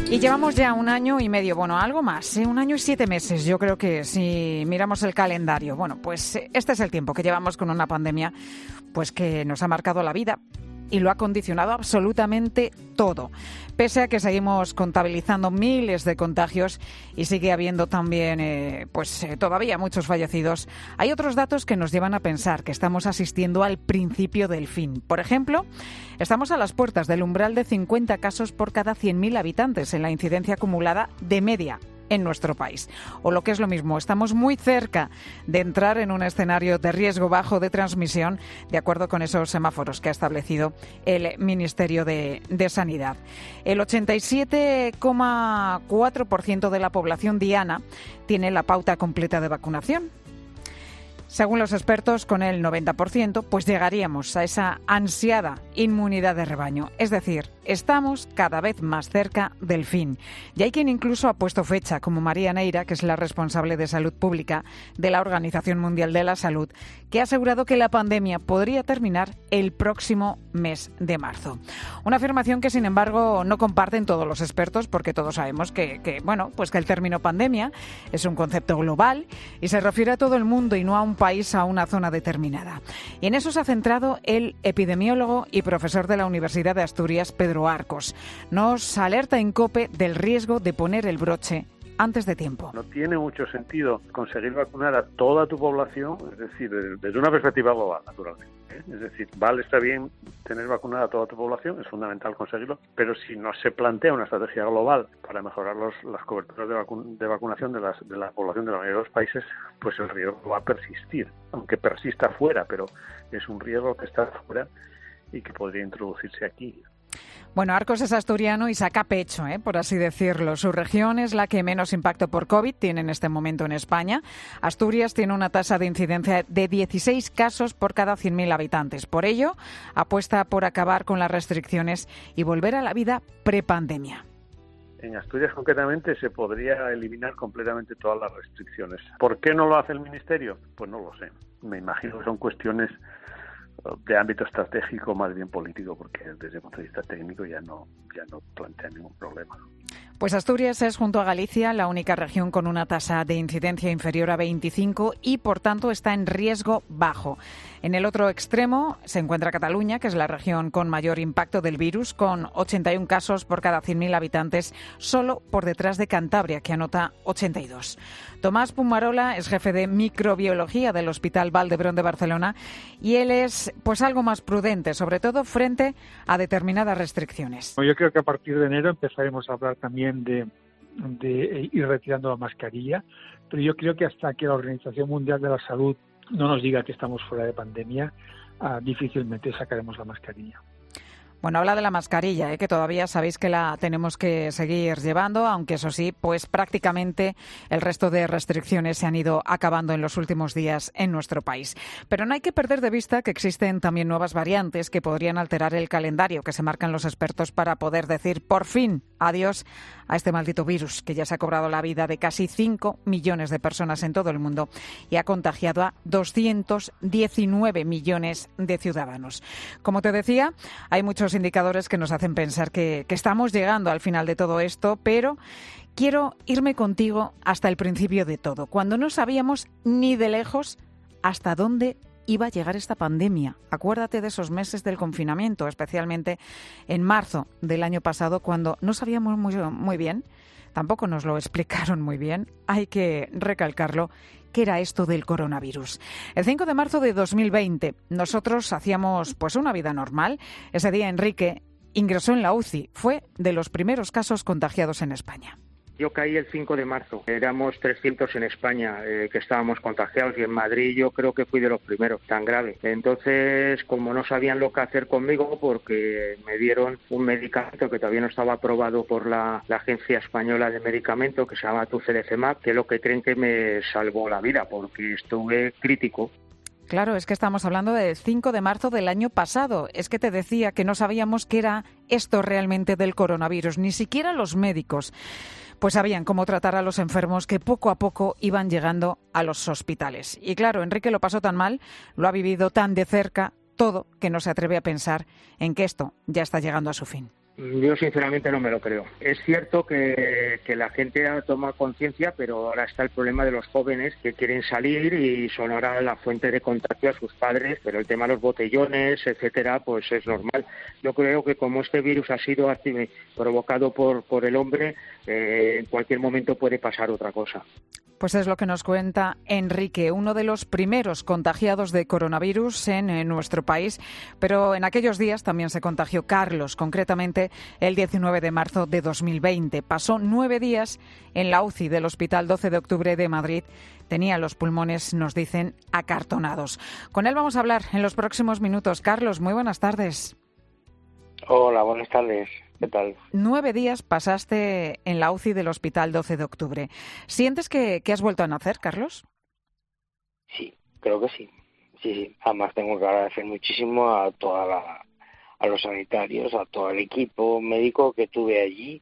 Y llevamos ya un año y medio, bueno, algo más, ¿eh? un año y siete meses, yo creo que si miramos el calendario. Bueno, pues este es el tiempo que llevamos con una pandemia pues que nos ha marcado la vida y lo ha condicionado absolutamente todo. Pese a que seguimos contabilizando miles de contagios y sigue habiendo también eh, pues eh, todavía muchos fallecidos, hay otros datos que nos llevan a pensar que estamos asistiendo al principio del fin. Por ejemplo, estamos a las puertas del umbral de cincuenta casos por cada cien mil habitantes en la incidencia acumulada de media en nuestro país. O lo que es lo mismo, estamos muy cerca de entrar en un escenario de riesgo bajo de transmisión, de acuerdo con esos semáforos que ha establecido el Ministerio de, de Sanidad. El ochenta y siete coma cuatro por ciento de la población diana tiene la pauta completa de vacunación. Según los expertos, con el noventa por ciento, pues llegaríamos a esa ansiada inmunidad de rebaño. Es decir, estamos cada vez más cerca del fin. Y hay quien incluso ha puesto fecha, como María Neira, que es la responsable de Salud Pública de la Organización Mundial de la Salud, que ha asegurado que la pandemia podría terminar el próximo mes de marzo. Una afirmación que, sin embargo, no comparten todos los expertos, porque todos sabemos que, que, bueno, pues que el término pandemia es un concepto global y se refiere a todo el mundo y no a un país, a una zona determinada. Y en eso se ha centrado el epidemiólogo y profesor de la Universidad de Asturias, Pedro Arcos. Nos alerta en COPE del riesgo de poner el broche antes de tiempo. No tiene mucho sentido conseguir vacunar a toda tu población, es decir, desde una perspectiva global, naturalmente. ¿eh? Es decir, vale, está bien tener vacunada a toda tu población, es fundamental conseguirlo, pero si no se plantea una estrategia global para mejorar los, las coberturas de, vacu- de vacunación de, las, de la población de la mayoría de los países, pues el riesgo va a persistir, aunque persista fuera, pero es un riesgo que está fuera y que podría introducirse aquí. Bueno, Arcos es asturiano y saca pecho, ¿eh? por así decirlo. Su región es la que menos impacto por COVID tiene en este momento en España. Asturias tiene una tasa de incidencia de dieciséis casos por cada cien mil habitantes. Por ello, apuesta por acabar con las restricciones y volver a la vida prepandemia. En Asturias, concretamente, se podría eliminar completamente todas las restricciones. ¿Por qué no lo hace el Ministerio? Pues no lo sé. Me imagino que son cuestiones de ámbito estratégico, más bien político, porque desde el punto de vista técnico ya no, ya no plantea ningún problema. Pues Asturias es, junto a Galicia, la única región con una tasa de incidencia inferior a veinticinco y, por tanto, está en riesgo bajo. En el otro extremo se encuentra Cataluña, que es la región con mayor impacto del virus, con ochenta y un casos por cada cien mil habitantes, solo por detrás de Cantabria, que anota ochenta y dos. Tomás Pumarola es jefe de microbiología del Hospital Vall d'Hebron de Barcelona y él es pues algo más prudente, sobre todo frente a determinadas restricciones. Yo creo que a partir de enero empezaremos a hablar también de, de ir retirando la mascarilla, pero yo creo que hasta que la Organización Mundial de la Salud no nos diga que estamos fuera de pandemia, uh, difícilmente sacaremos la mascarilla. Bueno, habla de la mascarilla, ¿eh? que todavía sabéis que la tenemos que seguir llevando, aunque eso sí, pues prácticamente el resto de restricciones se han ido acabando en los últimos días en nuestro país. Pero no hay que perder de vista que existen también nuevas variantes que podrían alterar el calendario que se marcan los expertos para poder decir por fin adiós a este maldito virus que ya se ha cobrado la vida de casi cinco millones de personas en todo el mundo y ha contagiado a doscientos diecinueve millones de ciudadanos. Como te decía, hay muchos indicadores que nos hacen pensar que, que estamos llegando al final de todo esto, pero quiero irme contigo hasta el principio de todo, cuando no sabíamos ni de lejos hasta dónde iba a llegar esta pandemia. Acuérdate de esos meses del confinamiento, especialmente en marzo del año pasado, cuando no sabíamos muy, muy bien, tampoco nos lo explicaron muy bien, hay que recalcarlo, qué era esto del coronavirus. El cinco de marzo de dos mil veinte, nosotros hacíamos pues una vida normal. Ese día Enrique ingresó en la U C I, fue de los primeros casos contagiados en España. Yo caí el cinco de marzo, éramos trescientos en España eh, que estábamos contagiados y en Madrid yo creo que fui de los primeros, tan grave. Entonces, como no sabían lo que hacer conmigo, porque me dieron un medicamento que todavía no estaba aprobado por la, la Agencia Española de Medicamentos, que se llama Tocilizumab, que es lo que creen que me salvó la vida, porque estuve crítico. Claro, es que estamos hablando del cinco de marzo del año pasado. Es que te decía que no sabíamos qué era esto realmente del coronavirus, ni siquiera los médicos pues sabían cómo tratar a los enfermos que poco a poco iban llegando a los hospitales. Y claro, Enrique lo pasó tan mal, lo ha vivido tan de cerca, todo, que no se atreve a pensar en que esto ya está llegando a su fin. Yo sinceramente no me lo creo. Es cierto que, que la gente toma conciencia, pero ahora está el problema de los jóvenes que quieren salir y son ahora la fuente de contagio a sus padres, pero el tema de los botellones, etcétera, pues es normal. Yo creo que como este virus ha sido provocado por, por el hombre, eh, en cualquier momento puede pasar otra cosa. Pues es lo que nos cuenta Enrique, uno de los primeros contagiados de coronavirus en, en nuestro país, pero en aquellos días también se contagió Carlos, concretamente el diecinueve de marzo de dos mil veinte. Pasó nueve días en la U C I del Hospital doce de octubre de Madrid. Tenía los pulmones, nos dicen, acartonados. Con él vamos a hablar en los próximos minutos. Carlos, muy buenas tardes. Hola, buenas tardes. ¿Qué tal? Nueve días pasaste en la U C I del Hospital doce de octubre. ¿Sientes que, que has vuelto a nacer, Carlos? Sí, creo que sí. Sí, sí. Además tengo que agradecer muchísimo a toda la, a los sanitarios, a todo el equipo médico que tuve allí.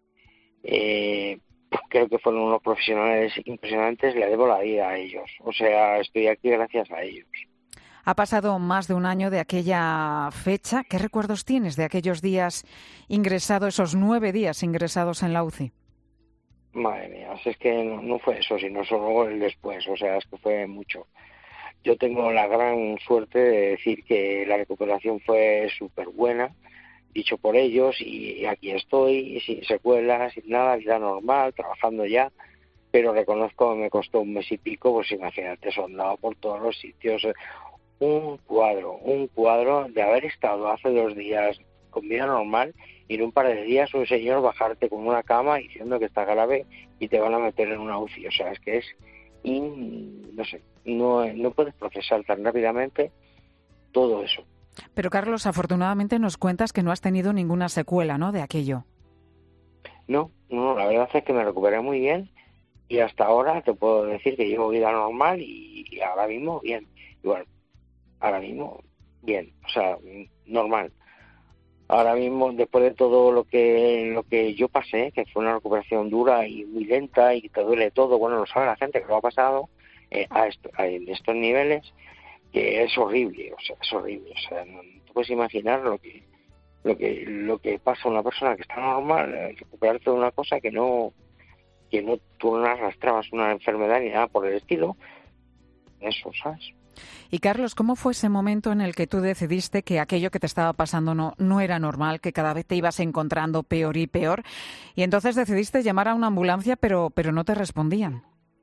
Eh, creo que fueron unos profesionales impresionantes. Le debo la vida a ellos. O sea, estoy aquí gracias a ellos. Ha pasado más de un año de aquella fecha. ¿Qué recuerdos tienes de aquellos días ingresados, esos nueve días ingresados en la U C I? Madre mía, es que no, no fue eso, sino solo el después. O sea, es que fue mucho. Yo tengo la gran suerte de decir que la recuperación fue súper buena, dicho por ellos, y aquí estoy, sin secuelas, sin nada, vida normal, trabajando ya. Pero reconozco que me costó un mes y pico, pues imagínate, sondado por todos los sitios. Un cuadro, un cuadro de haber estado hace dos días con vida normal y en un par de días un señor bajarte con una cama diciendo que está grave y te van a meter en una U C I. O sea, es que es, in, no sé, no, no puedes procesar tan rápidamente todo eso. Pero Carlos, afortunadamente nos cuentas que no has tenido ninguna secuela, ¿no?, de aquello. No, no, la verdad es que me recuperé muy bien y hasta ahora te puedo decir que llevo vida normal y, y ahora mismo bien. Igual. Ahora mismo, bien, o sea, normal. Ahora mismo, después de todo lo que lo que yo pasé, que fue una recuperación dura y muy lenta y que te duele todo, bueno, lo sabe la gente que lo ha pasado eh, a, esto, a estos niveles, que es horrible, o sea, es horrible. O sea, no, no te puedes imaginar lo que lo que lo que pasa a una persona que está normal, eh, recuperarte de una cosa que no que no tú no arrastrabas una enfermedad ni nada por el estilo. Eso, ¿sabes? Y Carlos, ¿cómo fue ese momento en el que tú decidiste que aquello que te estaba pasando no, no era normal, que cada vez te ibas encontrando peor y peor? Y entonces decidiste llamar a una ambulancia, pero, pero no te respondían.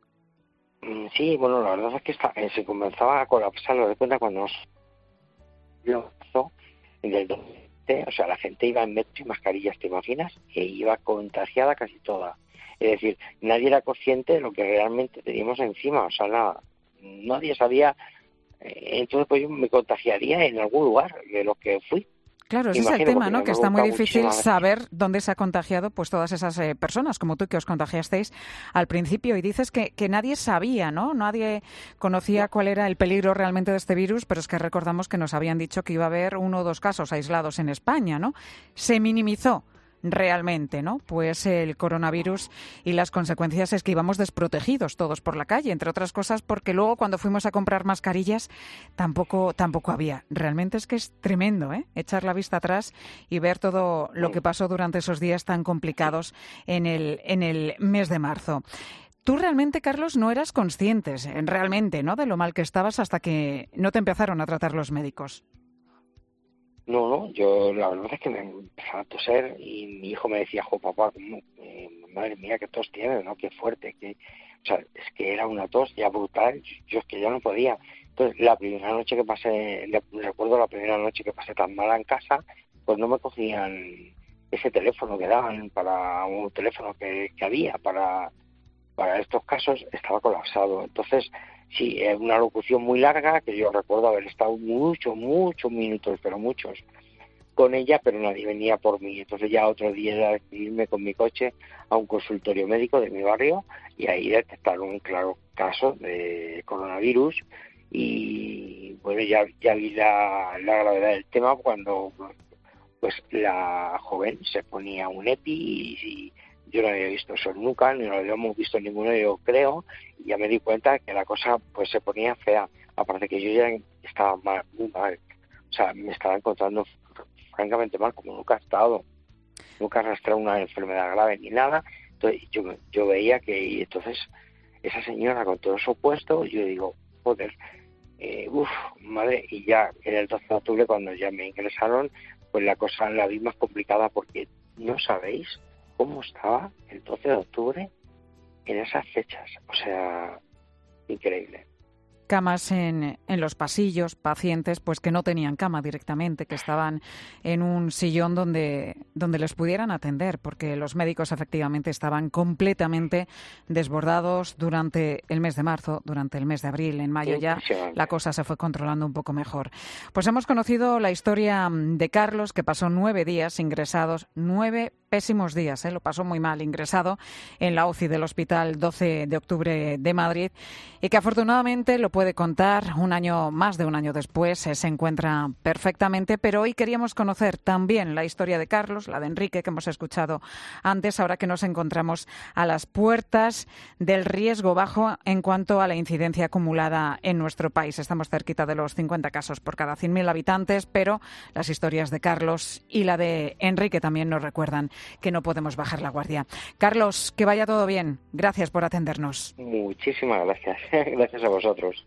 Sí, bueno, la verdad es que está, se comenzaba a colapsar, lo de cuenta cuando nos lo pasó en el dos mil veinte, o sea, la gente iba en metro y mascarillas, ¿te imaginas? Que iba contagiada casi toda. Es decir, nadie era consciente de lo que realmente teníamos encima, o sea, nada, nadie sabía. Entonces pues yo me contagiaría en algún lugar de lo que fui. Claro, ese es el tema, ¿no? Que está muy difícil saber dónde se ha contagiado pues todas esas eh, personas como tú que os contagiasteis al principio y dices que, que nadie sabía, ¿no? Nadie conocía cuál era el peligro realmente de este virus, pero es que recordamos que nos habían dicho que iba a haber uno o dos casos aislados en España, ¿no? Se minimizó realmente, ¿no? Pues el coronavirus y las consecuencias es que íbamos desprotegidos todos por la calle, entre otras cosas porque luego cuando fuimos a comprar mascarillas tampoco tampoco había. Realmente es que es tremendo, ¿eh? Echar la vista atrás y ver todo lo que pasó durante esos días tan complicados en el en el mes de marzo. Tú realmente, Carlos, no eras consciente, realmente, ¿no?, de lo mal que estabas hasta que no te empezaron a tratar los médicos. No, no, yo la verdad es que me empezaba a toser y mi hijo me decía, jo, papá, eh, madre mía, qué tos tienes, ¿no? Qué fuerte, que, o sea, es que era una tos ya brutal, yo es que ya no podía. Entonces, la primera noche que pasé, recuerdo la primera noche que pasé tan mala en casa, pues no me cogían ese teléfono que daban para un teléfono que, que había para, para estos casos, estaba colapsado. Entonces, sí, es una locución muy larga que yo recuerdo haber estado muchos, muchos minutos, pero muchos, con ella, pero nadie venía por mí. Entonces ya otro día era irme con mi coche a un consultorio médico de mi barrio y ahí detectaron un claro caso de coronavirus y bueno, ya, ya vi la, la gravedad del tema cuando pues la joven se ponía un EPI y, y yo no había visto eso nunca, ni lo habíamos visto ninguno, yo creo, y ya me di cuenta que la cosa pues se ponía fea, aparte que yo ya estaba mal, muy mal, o sea, me estaba encontrando francamente mal, como nunca he estado, nunca arrastraba una enfermedad grave ni nada. Entonces yo, yo veía que, y entonces esa señora con todo eso puesto, yo digo, joder, eh, uff, madre, y ya en el doce de octubre cuando ya me ingresaron, pues la cosa la vi más complicada porque no sabéis cómo estaba el doce de octubre en esas fechas, o sea, increíble. Camas en, en los pasillos, pacientes pues que no tenían cama directamente, que estaban en un sillón donde, donde les pudieran atender, porque los médicos efectivamente estaban completamente desbordados durante el mes de marzo, durante el mes de abril. En mayo ya la cosa se fue controlando un poco mejor. Pues hemos conocido la historia de Carlos, que pasó nueve días ingresados, nueve pésimos días, ¿eh? Lo pasó muy mal, ingresado en la U C I del Hospital doce de octubre de Madrid, y que afortunadamente lo puede contar un año, más de un año después, eh, se encuentra perfectamente. Pero hoy queríamos conocer también la historia de Carlos, la de Enrique, que hemos escuchado antes, ahora que nos encontramos a las puertas del riesgo bajo en cuanto a la incidencia acumulada en nuestro país. Estamos cerquita de los cincuenta casos por cada cien mil habitantes, pero las historias de Carlos y la de Enrique también nos recuerdan que no podemos bajar la guardia. Carlos, que vaya todo bien. Gracias por atendernos. Muchísimas gracias. Gracias a vosotros.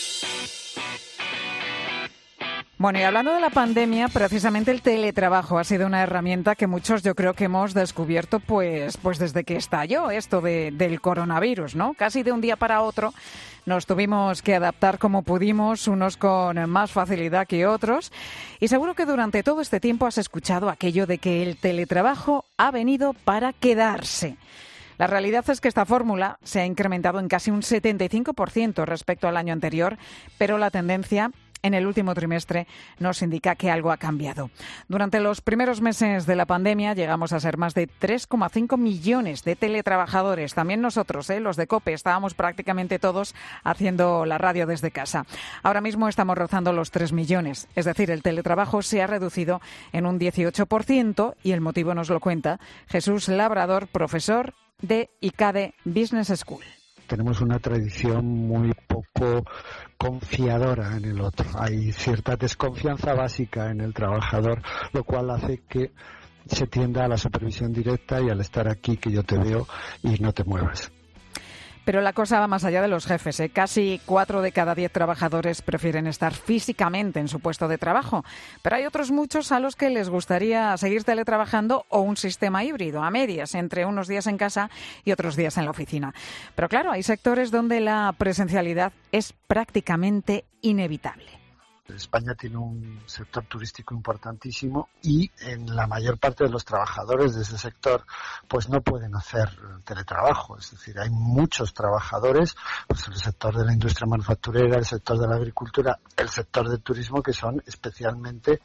Bueno, y hablando de la pandemia, precisamente el teletrabajo ha sido una herramienta que muchos yo creo que hemos descubierto pues, pues desde que estalló esto de, del coronavirus, ¿no? Casi de un día para otro nos tuvimos que adaptar como pudimos, unos con más facilidad que otros. Y seguro que durante todo este tiempo has escuchado aquello de que el teletrabajo ha venido para quedarse. La realidad es que esta fórmula se ha incrementado en casi un setenta y cinco por ciento respecto al año anterior, pero la tendencia en el último trimestre nos indica que algo ha cambiado. Durante los primeros meses de la pandemia llegamos a ser más de tres coma cinco millones de teletrabajadores. También nosotros, ¿eh? los de COPE, estábamos prácticamente todos haciendo la radio desde casa. Ahora mismo estamos rozando los tres millones. Es decir, el teletrabajo se ha reducido en un dieciocho por ciento y el motivo nos lo cuenta Jesús Labrador, profesor de I C A D E Business School. Tenemos una tradición muy poco confiadora en el otro. Hay cierta desconfianza básica en el trabajador, lo cual hace que se tienda a la supervisión directa y al estar aquí que yo te veo y no te muevas. Pero la cosa va más allá de los jefes, ¿eh? Casi cuatro de cada diez trabajadores prefieren estar físicamente en su puesto de trabajo. Pero hay otros muchos a los que les gustaría seguir teletrabajando o un sistema híbrido, a medias, entre unos días en casa y otros días en la oficina. Pero claro, hay sectores donde la presencialidad es prácticamente inevitable. España tiene un sector turístico importantísimo y en la mayor parte de los trabajadores de ese sector pues no pueden hacer teletrabajo, es decir, hay muchos trabajadores, pues el sector de la industria manufacturera, el sector de la agricultura, el sector del turismo, que son especialmente.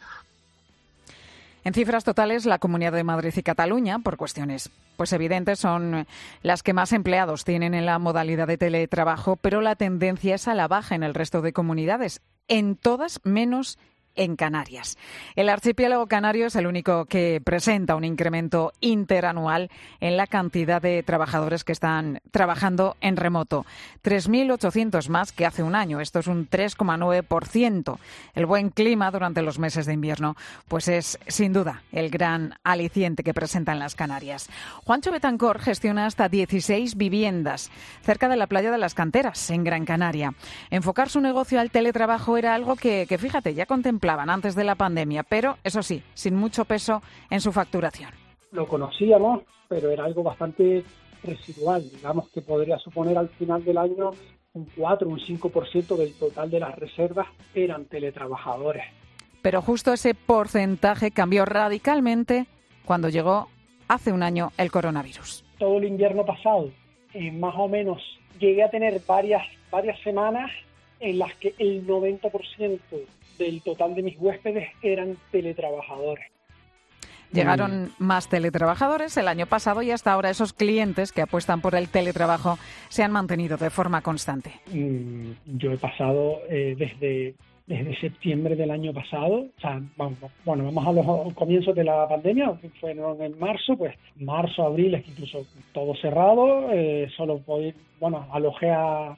En cifras totales, la Comunidad de Madrid y Cataluña, por cuestiones pues evidentes, son las que más empleados tienen en la modalidad de teletrabajo, pero la tendencia es a la baja en el resto de comunidades, en todas menos en Canarias. El archipiélago canario es el único que presenta un incremento interanual en la cantidad de trabajadores que están trabajando en remoto. tres mil ochocientos más que hace un año. Esto es un tres coma nueve por ciento. El buen clima durante los meses de invierno pues es, sin duda, el gran aliciente que presentan las Canarias. Juancho Betancor gestiona hasta dieciséis viviendas cerca de la playa de las Canteras, en Gran Canaria. Enfocar su negocio al teletrabajo era algo que, que fíjate, ya contemplaba antes de la pandemia, pero eso sí, sin mucho peso en su facturación. Lo conocíamos, pero era algo bastante residual. Digamos que podría suponer al final del año un cuatro, un cinco por ciento del total de las reservas eran teletrabajadores. Pero justo ese porcentaje cambió radicalmente cuando llegó hace un año el coronavirus. Todo el invierno pasado, eh, más o menos, llegué a tener varias, varias semanas en las que el noventa por ciento del total de mis huéspedes eran teletrabajadores. Llegaron mm. más teletrabajadores el año pasado y hasta ahora esos clientes que apuestan por el teletrabajo se han mantenido de forma constante. Mm, yo he pasado eh, desde, desde septiembre del año pasado, o sea, vamos, bueno, vamos a los comienzos de la pandemia, que fueron en marzo, pues marzo, abril, es incluso todo cerrado, eh, solo voy, bueno, alojé a, a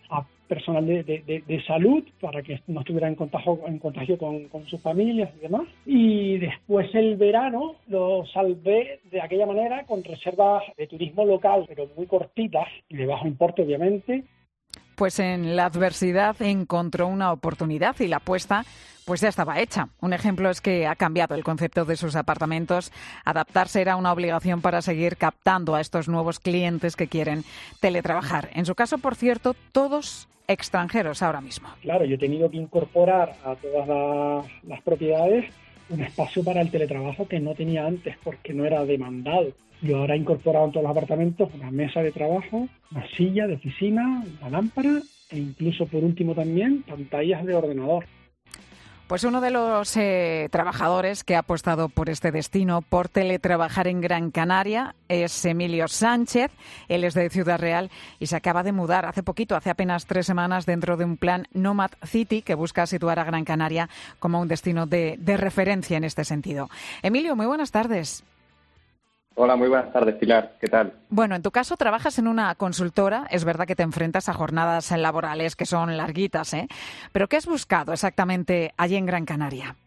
personal de, de, de, de salud para que no estuviera en contagio, en contagio con, con sus familias y demás. Y después el verano lo salvé de aquella manera con reservas de turismo local, pero muy cortitas y de bajo importe, obviamente. Pues en la adversidad encontró una oportunidad y la apuesta pues ya estaba hecha. Un ejemplo es que ha cambiado el concepto de sus apartamentos. Adaptarse era una obligación para seguir captando a estos nuevos clientes que quieren teletrabajar. En su caso, por cierto, todos extranjeros ahora mismo. Claro, yo he tenido que incorporar a todas las, las propiedades un espacio para el teletrabajo que no tenía antes porque no era demandado. Yo ahora he incorporado en todos los apartamentos una mesa de trabajo, una silla de oficina, una lámpara e incluso, por último también, pantallas de ordenador. Pues uno de los eh, trabajadores que ha apostado por este destino, por teletrabajar en Gran Canaria, es Emilio Sánchez. Él es de Ciudad Real y se acaba de mudar hace poquito, hace apenas tres semanas, dentro de un plan Nomad City que busca situar a Gran Canaria como un destino de, de referencia en este sentido. Emilio, muy buenas tardes. Hola, muy buenas tardes, Pilar. ¿Qué tal? Bueno, en tu caso trabajas en una consultora. Es verdad que te enfrentas a jornadas laborales que son larguitas, ¿eh? Pero ¿qué has buscado exactamente allí en Gran Canaria?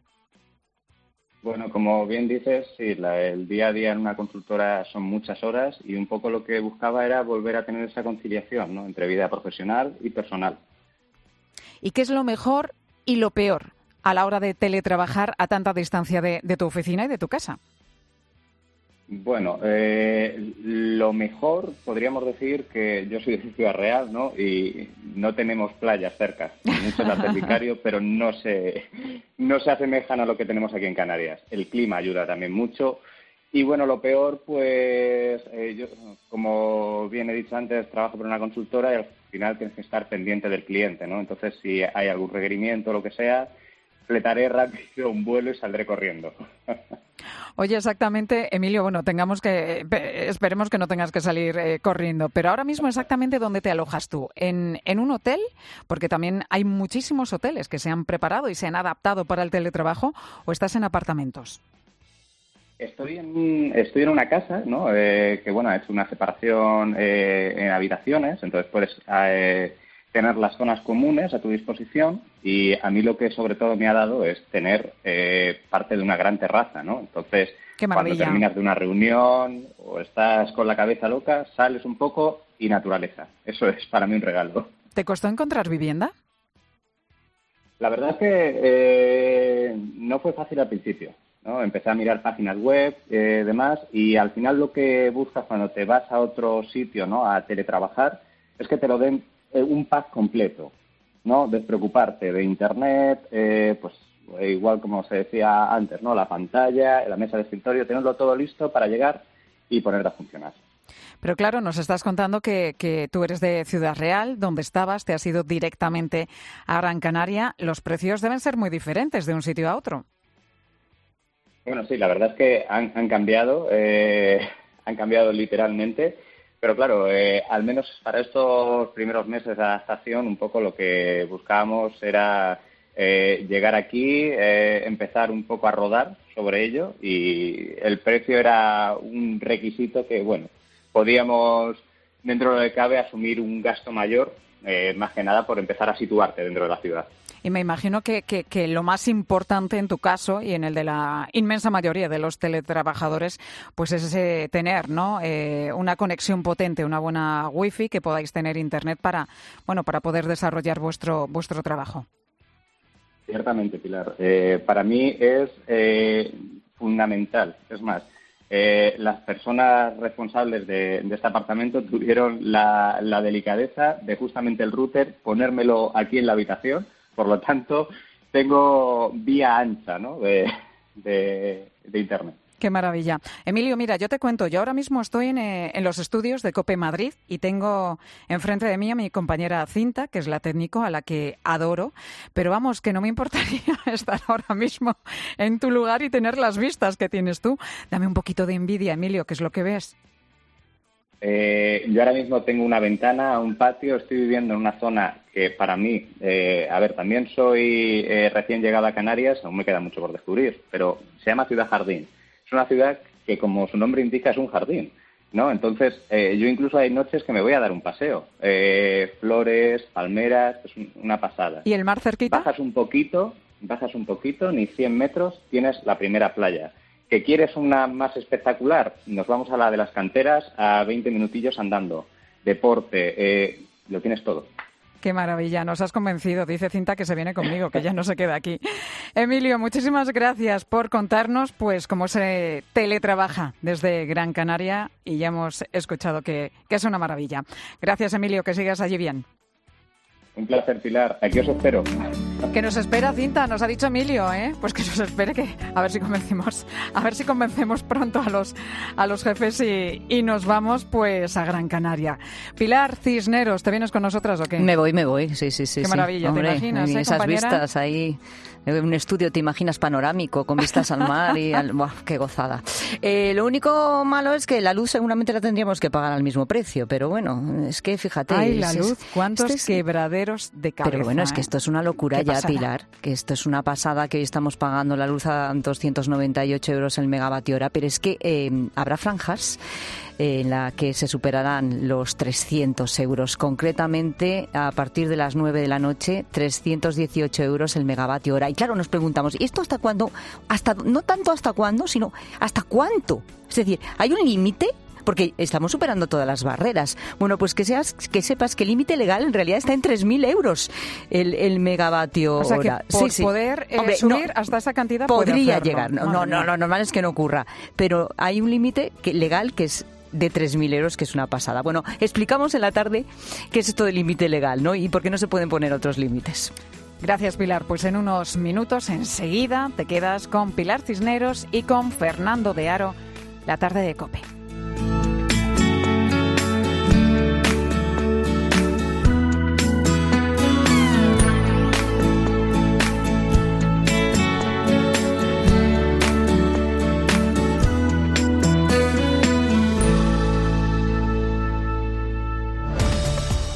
Bueno, como bien dices, sí, la, el día a día en una consultora son muchas horas y un poco lo que buscaba era volver a tener esa conciliación, ¿no?, entre vida profesional y personal. ¿Y qué es lo mejor y lo peor a la hora de teletrabajar a tanta distancia de, de tu oficina y de tu casa? Bueno, eh, lo mejor podríamos decir que yo soy de Ciudad Real, ¿no? Y no tenemos playas cerca, muchas las del Vicario, pero no se, no se asemejan a lo que tenemos aquí en Canarias. El clima ayuda también mucho. Y bueno, lo peor, pues, eh, yo, como bien he dicho antes, trabajo por una consultora y al final tienes que estar pendiente del cliente, ¿no? Entonces, si hay algún requerimiento o lo que sea, fletaré rápido un vuelo y saldré corriendo. Oye, exactamente, Emilio, bueno, tengamos que esperemos que no tengas que salir eh, corriendo, pero ahora mismo exactamente ¿dónde te alojas tú? ¿En, en un hotel? Porque también hay muchísimos hoteles que se han preparado y se han adaptado para el teletrabajo, ¿o estás en apartamentos? Estoy en, estoy en una casa, ¿no? Eh, que, bueno, ha hecho una separación eh, en habitaciones, entonces puedes eh, tener las zonas comunes a tu disposición y a mí lo que sobre todo me ha dado es tener eh, parte de una gran terraza, ¿no? Entonces, cuando terminas de una reunión o estás con la cabeza loca, sales un poco y naturaleza. Eso es para mí un regalo. ¿Te costó encontrar vivienda? La verdad es que eh, no fue fácil al principio, ¿no? Empecé a mirar páginas web, eh, demás, y al final lo que buscas cuando te vas a otro sitio, ¿no?, a teletrabajar, es que te lo den un pack completo, ¿no? Despreocuparte de internet, eh, pues igual como se decía antes, ¿no? La pantalla, la mesa de escritorio, tenerlo todo listo para llegar y ponerte a funcionar. Pero claro, nos estás contando que, que tú eres de Ciudad Real, donde estabas, te has ido directamente a Gran Canaria. Los precios deben ser muy diferentes de un sitio a otro. Bueno, sí, la verdad es que han, han cambiado, eh, han cambiado literalmente. Pero claro, eh, al menos para estos primeros meses de adaptación, un poco lo que buscábamos era eh, llegar aquí, eh, empezar un poco a rodar sobre ello y el precio era un requisito que, bueno, podíamos, dentro de lo que cabe, asumir un gasto mayor, eh, más que nada por empezar a situarte dentro de la ciudad. Y me imagino que, que, que lo más importante en tu caso y en el de la inmensa mayoría de los teletrabajadores, pues es ese tener, ¿no?, eh, una conexión potente, una buena wifi, que podáis tener internet para, bueno, para poder desarrollar vuestro vuestro trabajo. Ciertamente, Pilar. Eh, para mí es eh, fundamental. Es más, eh, las personas responsables de, de este apartamento tuvieron la, la delicadeza de justamente el router ponérmelo aquí en la habitación. Por lo tanto, tengo vía ancha, ¿no?, de, de, de Internet. Qué maravilla. Emilio, mira, yo te cuento, yo ahora mismo estoy en, eh, en los estudios de COPE Madrid y tengo enfrente de mí a mi compañera Cinta, que es la técnico a la que adoro, pero vamos, que no me importaría estar ahora mismo en tu lugar y tener las vistas que tienes tú. Dame un poquito de envidia, Emilio, ¿qué es lo que ves? Eh, yo ahora mismo tengo una ventana, un patio, estoy viviendo en una zona que para mí, eh, a ver, también soy eh, recién llegado a Canarias, aún me queda mucho por descubrir, pero se llama Ciudad Jardín. Es una ciudad que, como su nombre indica, es un jardín. ¿no? Entonces, eh, yo incluso hay noches que me voy a dar un paseo. Eh, flores, palmeras, es un- una pasada. ¿Y el mar cerquita? Bajas un poquito, bajas un poquito, ni cien metros, tienes la primera playa. ¿Que quieres una más espectacular? Nos vamos a la de las canteras, a veinte minutillos andando. Deporte, eh, lo tienes todo. Qué maravilla, nos has convencido. Dice Cinta que se viene conmigo, que ya no se queda aquí. Emilio, muchísimas gracias por contarnos pues cómo se teletrabaja desde Gran Canaria y ya hemos escuchado que, que es una maravilla. Gracias, Emilio, que sigas allí bien. Un placer, Pilar. Aquí os espero. Que nos espera Cinta, nos ha dicho Emilio, ¿eh? Pues que nos espere, que a ver si convencemos, a ver si convencemos pronto a los a los jefes y, y nos vamos pues a Gran Canaria. Pilar Cisneros, ¿te vienes con nosotras o qué? Me voy, me voy, sí, sí, sí. Qué sí. maravilla, Hombre, ¿te imaginas, eh, esas compañera? vistas ahí, en un estudio, te imaginas panorámico, con vistas al mar y al... Buah, qué gozada. Eh, lo único malo es que la luz seguramente la tendríamos que pagar al mismo precio, pero bueno, es que fíjate... Ay, la es- luz, es- cuántos este es- quebraderos de cabeza. Pero bueno, es que ¿eh? esto es una locura Qué ya, pasada. Pilar, que esto es una pasada, que hoy estamos pagando la luz a doscientos noventa y ocho euros el megavatio hora, pero es que eh, habrá franjas eh, en la que se superarán los trescientos euros. Concretamente, a partir de las nueve de la noche, trescientos dieciocho euros el megavatio hora. Y claro, nos preguntamos, ¿y esto hasta cuándo? Hasta, no tanto hasta cuándo, sino ¿hasta cuánto? Es decir, ¿hay un límite? Porque estamos superando todas las barreras. Bueno, pues que seas, que sepas que el límite legal en realidad está en tres mil euros el, el megavatio O sea que hora. por poder eh, Hombre, subir no, hasta esa cantidad puede podría hacerlo. llegar. No, Madre no, no, mía. lo normal es que no ocurra. Pero hay un límite que, legal que es de tres mil euros, que es una pasada. Bueno, explicamos en la tarde qué es esto del límite legal, ¿no? Y por qué no se pueden poner otros límites. Gracias, Pilar. Pues en unos minutos, enseguida, te quedas con Pilar Cisneros y con Fernando de Aro, la tarde de COPE.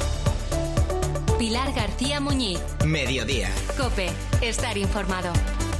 Pilar García Muñiz. Mediodía. COPE. Estar informado.